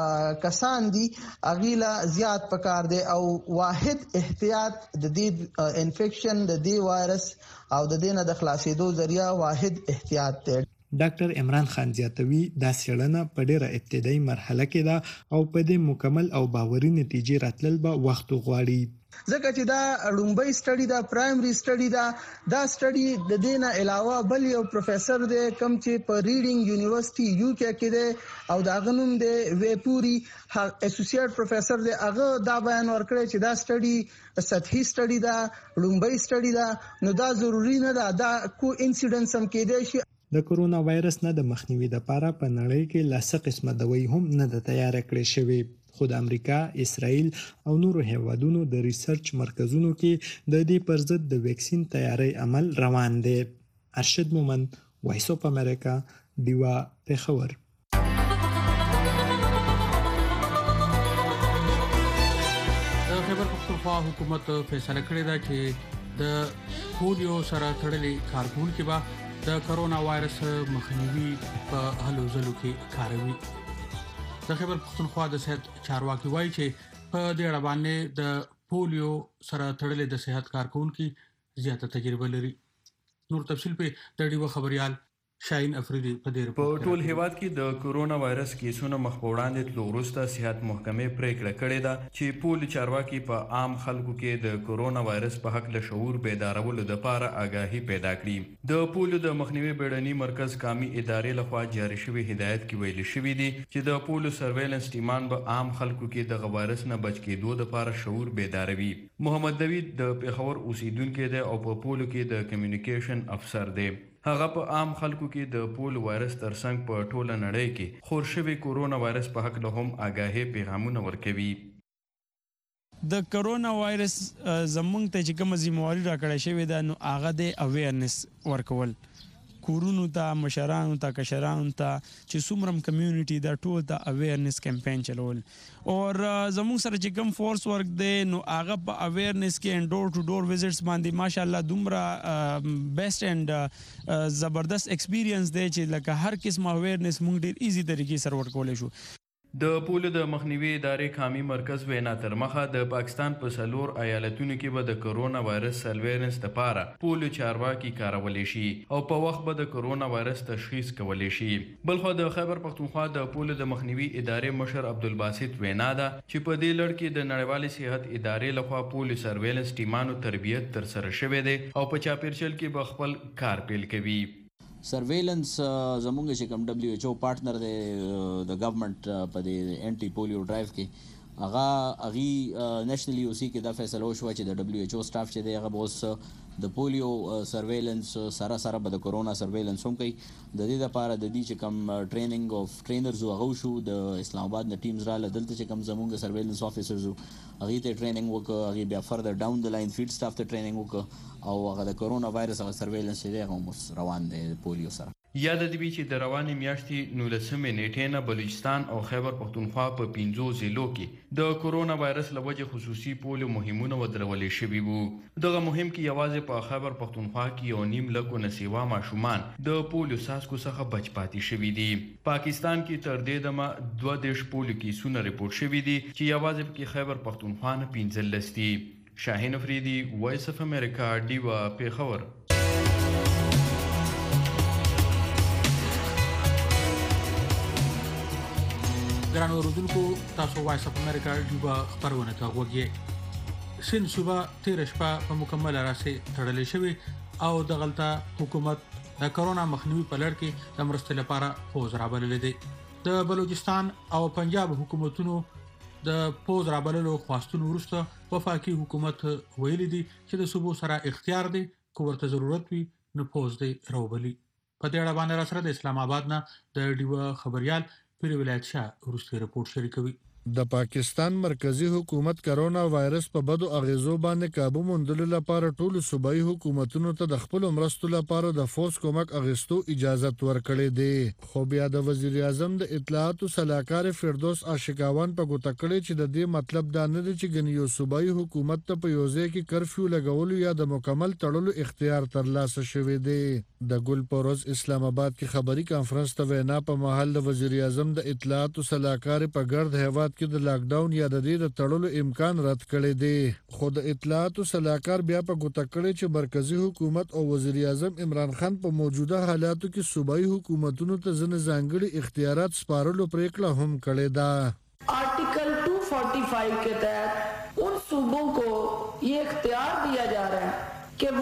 کسان دي اغیلا زیات پکار دی او واحد احتیاط د دې انفیکشن د دې وایرس او د دې نه د خلاصېدو ذریعہ واحد احتیاط دی. ډاکټر عمران خان زیاتوي دا څېړنه په ډیره ابتدایي مرحله کې ده او په دې مکمل او باوري نتیجې راتلل به وخت غواړي. ځکه چې دا لومبۍ سټډي دا پرایمري سټډي دا دا سټډي د دې نه علاوه بل یو پروفیسور دی کوم چې په ریډینګ یونیورسيټي یو کې کې دی او دا غنوم دی ویپوري اسوسییټ پروفیسور دی، هغه دا بیان ورکړی چې دا سټډي سطحي سټډي دا لومبۍ سټډي دا، نو دا ضروری نه ده دا کو انسیډنس هم کېدای شي. د کرونا وایرس نه د مخنیوي لپاره په نړۍ کې لاسه قسمه دوی هم نه د تیار کړې شوی، خو د امریکا، اسرائیل او نورو هیوادونو د ریسرچ مرکزونو کې د دې پر ضد د ویکسین تیاری عمل روان دی. ارشد مومند، وایس اف امریکا، ډیوا، پېښور. د خیبر پختونخوا حکومت فیصله کړې ده چې د پولیو سره تړلې کارکونکو به د کرونا وایرس مخنیوي په هلو ځلو کې کاروي. د خیبر پختونخوا د صحت چارواکي وایي چې په دې اړه باندې د پولیو سره تړلې د صحت کارکونکو زیاته تجربه لري. نور تفصیل په د ډیوا خبريال شاهین افریدي په دې په ټول هیواد کې د کورونا وایرس کیسونو مخ په وړاندې تلو وروسته صحت محکمې پریکړه کړې ده چې پول چارواکي په عام خلکو کې د کورونا وایرس په حق له شعور بیدارولو لپاره آگاهي پیدا کړي. د پول د مخنیوي بیړني مرکز قومي ادارې لخوا جاری شوی هدایت کې ویل شوی دی چې د پول سرویلنس ټیمان به عام خلکو کې د وایرس نه بچ کېدو لپاره شعور بیداروي. محمد دوید د پیښور اوسیدونکو دی او په پول کې د کمیونیکیشن افسر دی. هغه په عام خلکو کې د پول وایرس ترڅنګ په ټوله نړۍ کې خور شوی کورونا وایرس په حق له هم آگاهي پیغامونه ورکوي. د کورونا وایرس زمونږ ته چې کوم ذمہواری راکړی شوی ده نو هغه د اویرنس ورکول کورونو ته مشرانو ته کشرانو ته چې څومره کمیونټي دا ټول ته اویرنس کمپاین چلول او زموږ سره چې کوم فورس ورک دی نو هغه په اویرنس کې ډور ټو ډور وزټس باندې ماشاءالله دومره بیسټ اینڈ زبردست ایکسپیرینس دی چې لکه هر قسم اویرنس موږ ډیر ایزي طریقې سره ورکولای شو. د پول د مخنیوي ادارې قومي مرکز وینا تر مخه د پاکستان په سلور ایالتونو کې به د کورونا وایرس سرویلنس لپاره پول چارواکي کارولی شي او په وخت به د کورونا وایرس تشخیص کولی شي. بلخو د خیبر پختونخوا د پول د مخنیوي ادارې مشر عبدالباسط وینا ده چې په دې لړ کې د نړیوالې صحت ادارې لخوا پول سرویلنس ټیمانو تربیت تر سره شوی دی او په چاپیرچل کې به خپل کار پیل کوي. سرویلنس زمونږ چې کوم ډبلیو ایچ او پارټنر دی د ګورنمنت په دې انټي پولیو ډرایو کې هغه اغي نېشنلی او سی کې دا فیصله وشو چې د ډبلیو ایچ او سټاف چې دی هغه اوس د پولیو سرویلنس سره سره به د کورونا سرویلنس هم کوي. د دې لپاره د دې چې کوم ټریننګ اف ټرینرز هغه شو د اسلام آباد نه ټیمز را لدلته چې کوم زمونږ سرویلنس افیسرز هغه ته ټریننګ وکړه هغه بیا فردر ډاون د لاین فیلډ سټاف ته ټریننګ وکړه او هغه د کورونا وایرس هغه سرویلنس دی هغه روان دی پولیو سره. یاد دی چې د روانې میاشتې نولسمې نیټې نه بلوچستان او خیبر پختونخوا په پنځو ضلعو کې د کورونا وایرس له وجې خصوصي پولیو مهمونه ودرولې شوي وو. دغه مهم کې یوازې په خیبر پختونخوا کې یو نیم لکو نه سیوا ماشومان د پولیو څاڅکو څخه بچ پاتې شوي دي. پاکستان کې تر دې دمه دوه دېرش پولیو کیسونه رپورټ شوي دي چې یوازې پکې خیبر پختونخوا نه پنځلس دي. شاهین افریدي وایس اف امریکا ډیوا پیښور. ګران اوریدونکو تاسو وایس اف امریکا ډیوا خبرونه ته وګورئ. سین صوبه تیر شپه په مکمل راسه تړلې شوی او د غلطه حکومت د کورونا مخنیوي په لړ کې د مرستې لپاره پوز رابللې دي. د بلوچستان او پنجاب حکومتونو د پوز رابللو خواستونو وروسته وفاقي حکومت ویلي دي چې د صوبو سره اختیار دی کو ورته ضرورت وي نو پوز دی راوبلي. په دې اړه باندې را سره د اسلام آباد نه د ډیوا خبريال پیر ولایت شاه ورسته رپورت شریکوي. د پاکستان مرکزی حکومت کرونا وایرس په بدو اغیزو باندې قابو موندلو لپاره ټول صوبایي حکومتونو ته د خپل مرستو لپاره د فورس کومک اغیستو اجازه ورکړې ده. خو بیا د وزیر اعظم د اطلاعات او سلاکار فردوس عاشقاوان په ګوته کړی چې د دې مطلب دا نه دی چې ګنیو صوبایي حکومت ته په یوځای کې کرفیو لګولو یا د مکمل تړلو اختیار ترلاسه شوی دی. د ګل پروز اسلام آباد کې خبري کانفرنس ته وینا په محل د وزیر اعظم د اطلاعات او سلاکار په ګرد هیواد کې د لاک ډاون یا د دې د تړلو امکان رد کړی دی. خو د اطلاعات او سلاکار بیا په ګوته کړی چې مرکزی حکومت او وزیر اعظم عمران خان په موجوده حالاتو کې صوبایي حکومتونو ته ځنه ځانګړي اختیارات سپارلو پریکړه هم کړې ده. Article दो सौ पैंतालीस के तहत उन सूबों को ये इख्तियार दिया जा रहा है कि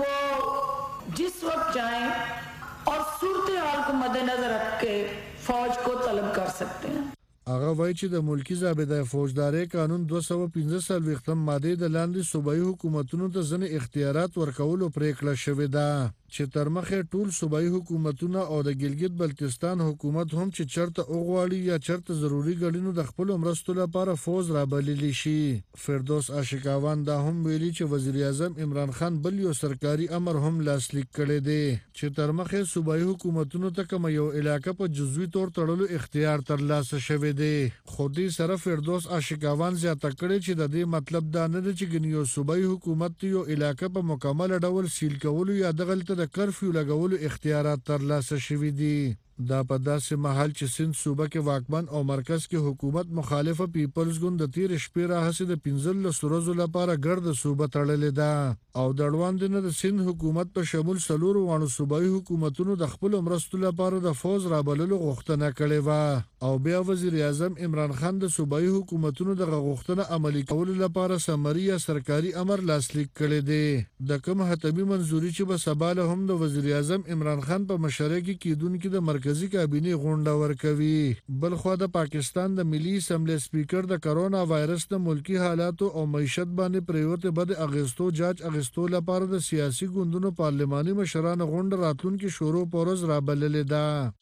वो जिस वक्त चाहें और सूरत हाल को मद्देनजर रख के फौज को तलब कर सकते हैं. هغه وایي چې د ملکی ضابطه فوجداري قانون دوه سوه پنځه څلوېښتم ماده د لاندې صوبایي حکومتونو ته ځنې اختیارات ورکولو پریکړه شوې ده چې تر مخه ټول صوبایي حکومتونه او د ګلګت بلتستان حکومت هم چې چرته اوغواړي یا چرته ضروری ګړینو د خپل مرستو لپاره فوج رابللی شي. فردوس عاشقاوان دا هم ویلي چې وزیر اعظم عمران خان بل یو سرکاري امر هم لاسلیک کړی دی چې تر مخه صوبایي حکومتونو ته کوم یو علاقه په جزوي تور تړلو اختیار ترلاسه شوی دی. خو دې سره فردوس عاشقاوان زیاته کړی چې د دې مطلب دا نه دی چې ګنیو صوبایي حکومت یو علاقه په مکمل ډول سیل کولو یا دغلته د کرفیو لګولو اختیارات ترلاسه شوي دي. دا په داسې محل چې سند صوبه کې واکمن او مرکز کې حکومت مخالفه پیپلز ګوند د تیر شپې راهسې د پنځلس ورځو لپاره ګرد صوبه تړلې ده او د اړوند نه د سند حکومت په شمول څلورو وانه صوبایي حکومتونو د خپل مرستو لپاره د فوز رابللو غوښتنه کړې و او بیا وزیر اعظم عمران خان د صوبایي حکومتونو د غوښتنه عملي کولو لپاره سمري یا سرکاري امر لاسلیک کړی دی د کوم حتمی منځوري چې به سبا له هم د وزیر اعظم عمران خان په مشرۍ کې کیدونکو د مرکزی کابینه غونډه ورکوي. بل خو د پاکستان د ملي اسمبلی سپیکر د کرونا وایرس د ملکی حالاتو او معیشت باندې پریوته بد اغستو جاج اغستو لپاره د سیاسي ګوندونو پارلماني مشرانو غونډه راتلونکي شروع پورز رابللې ده.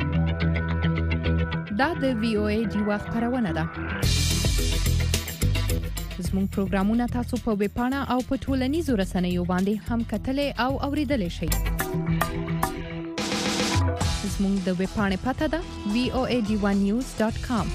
دا د وی او ای ډیوا خبرونه ده. زموږ پروګرامونه تاسو په ویب پاڼه او په ټولنیزو رسنیو باندې هم کتلې او اوریدلې شئ. زموږ د ویب پاڼې پته ده وی او ای ډی ون نیوز ډاټ کام.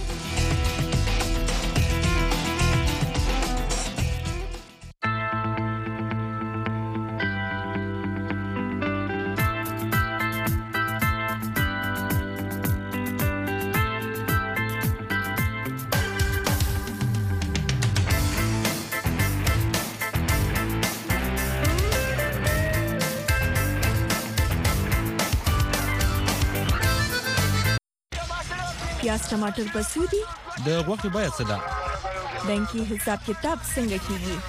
پیاز ټماټر پسودي د غوښې بیه څه ده؟ بانکي حساب کتاب څنګه کیږي؟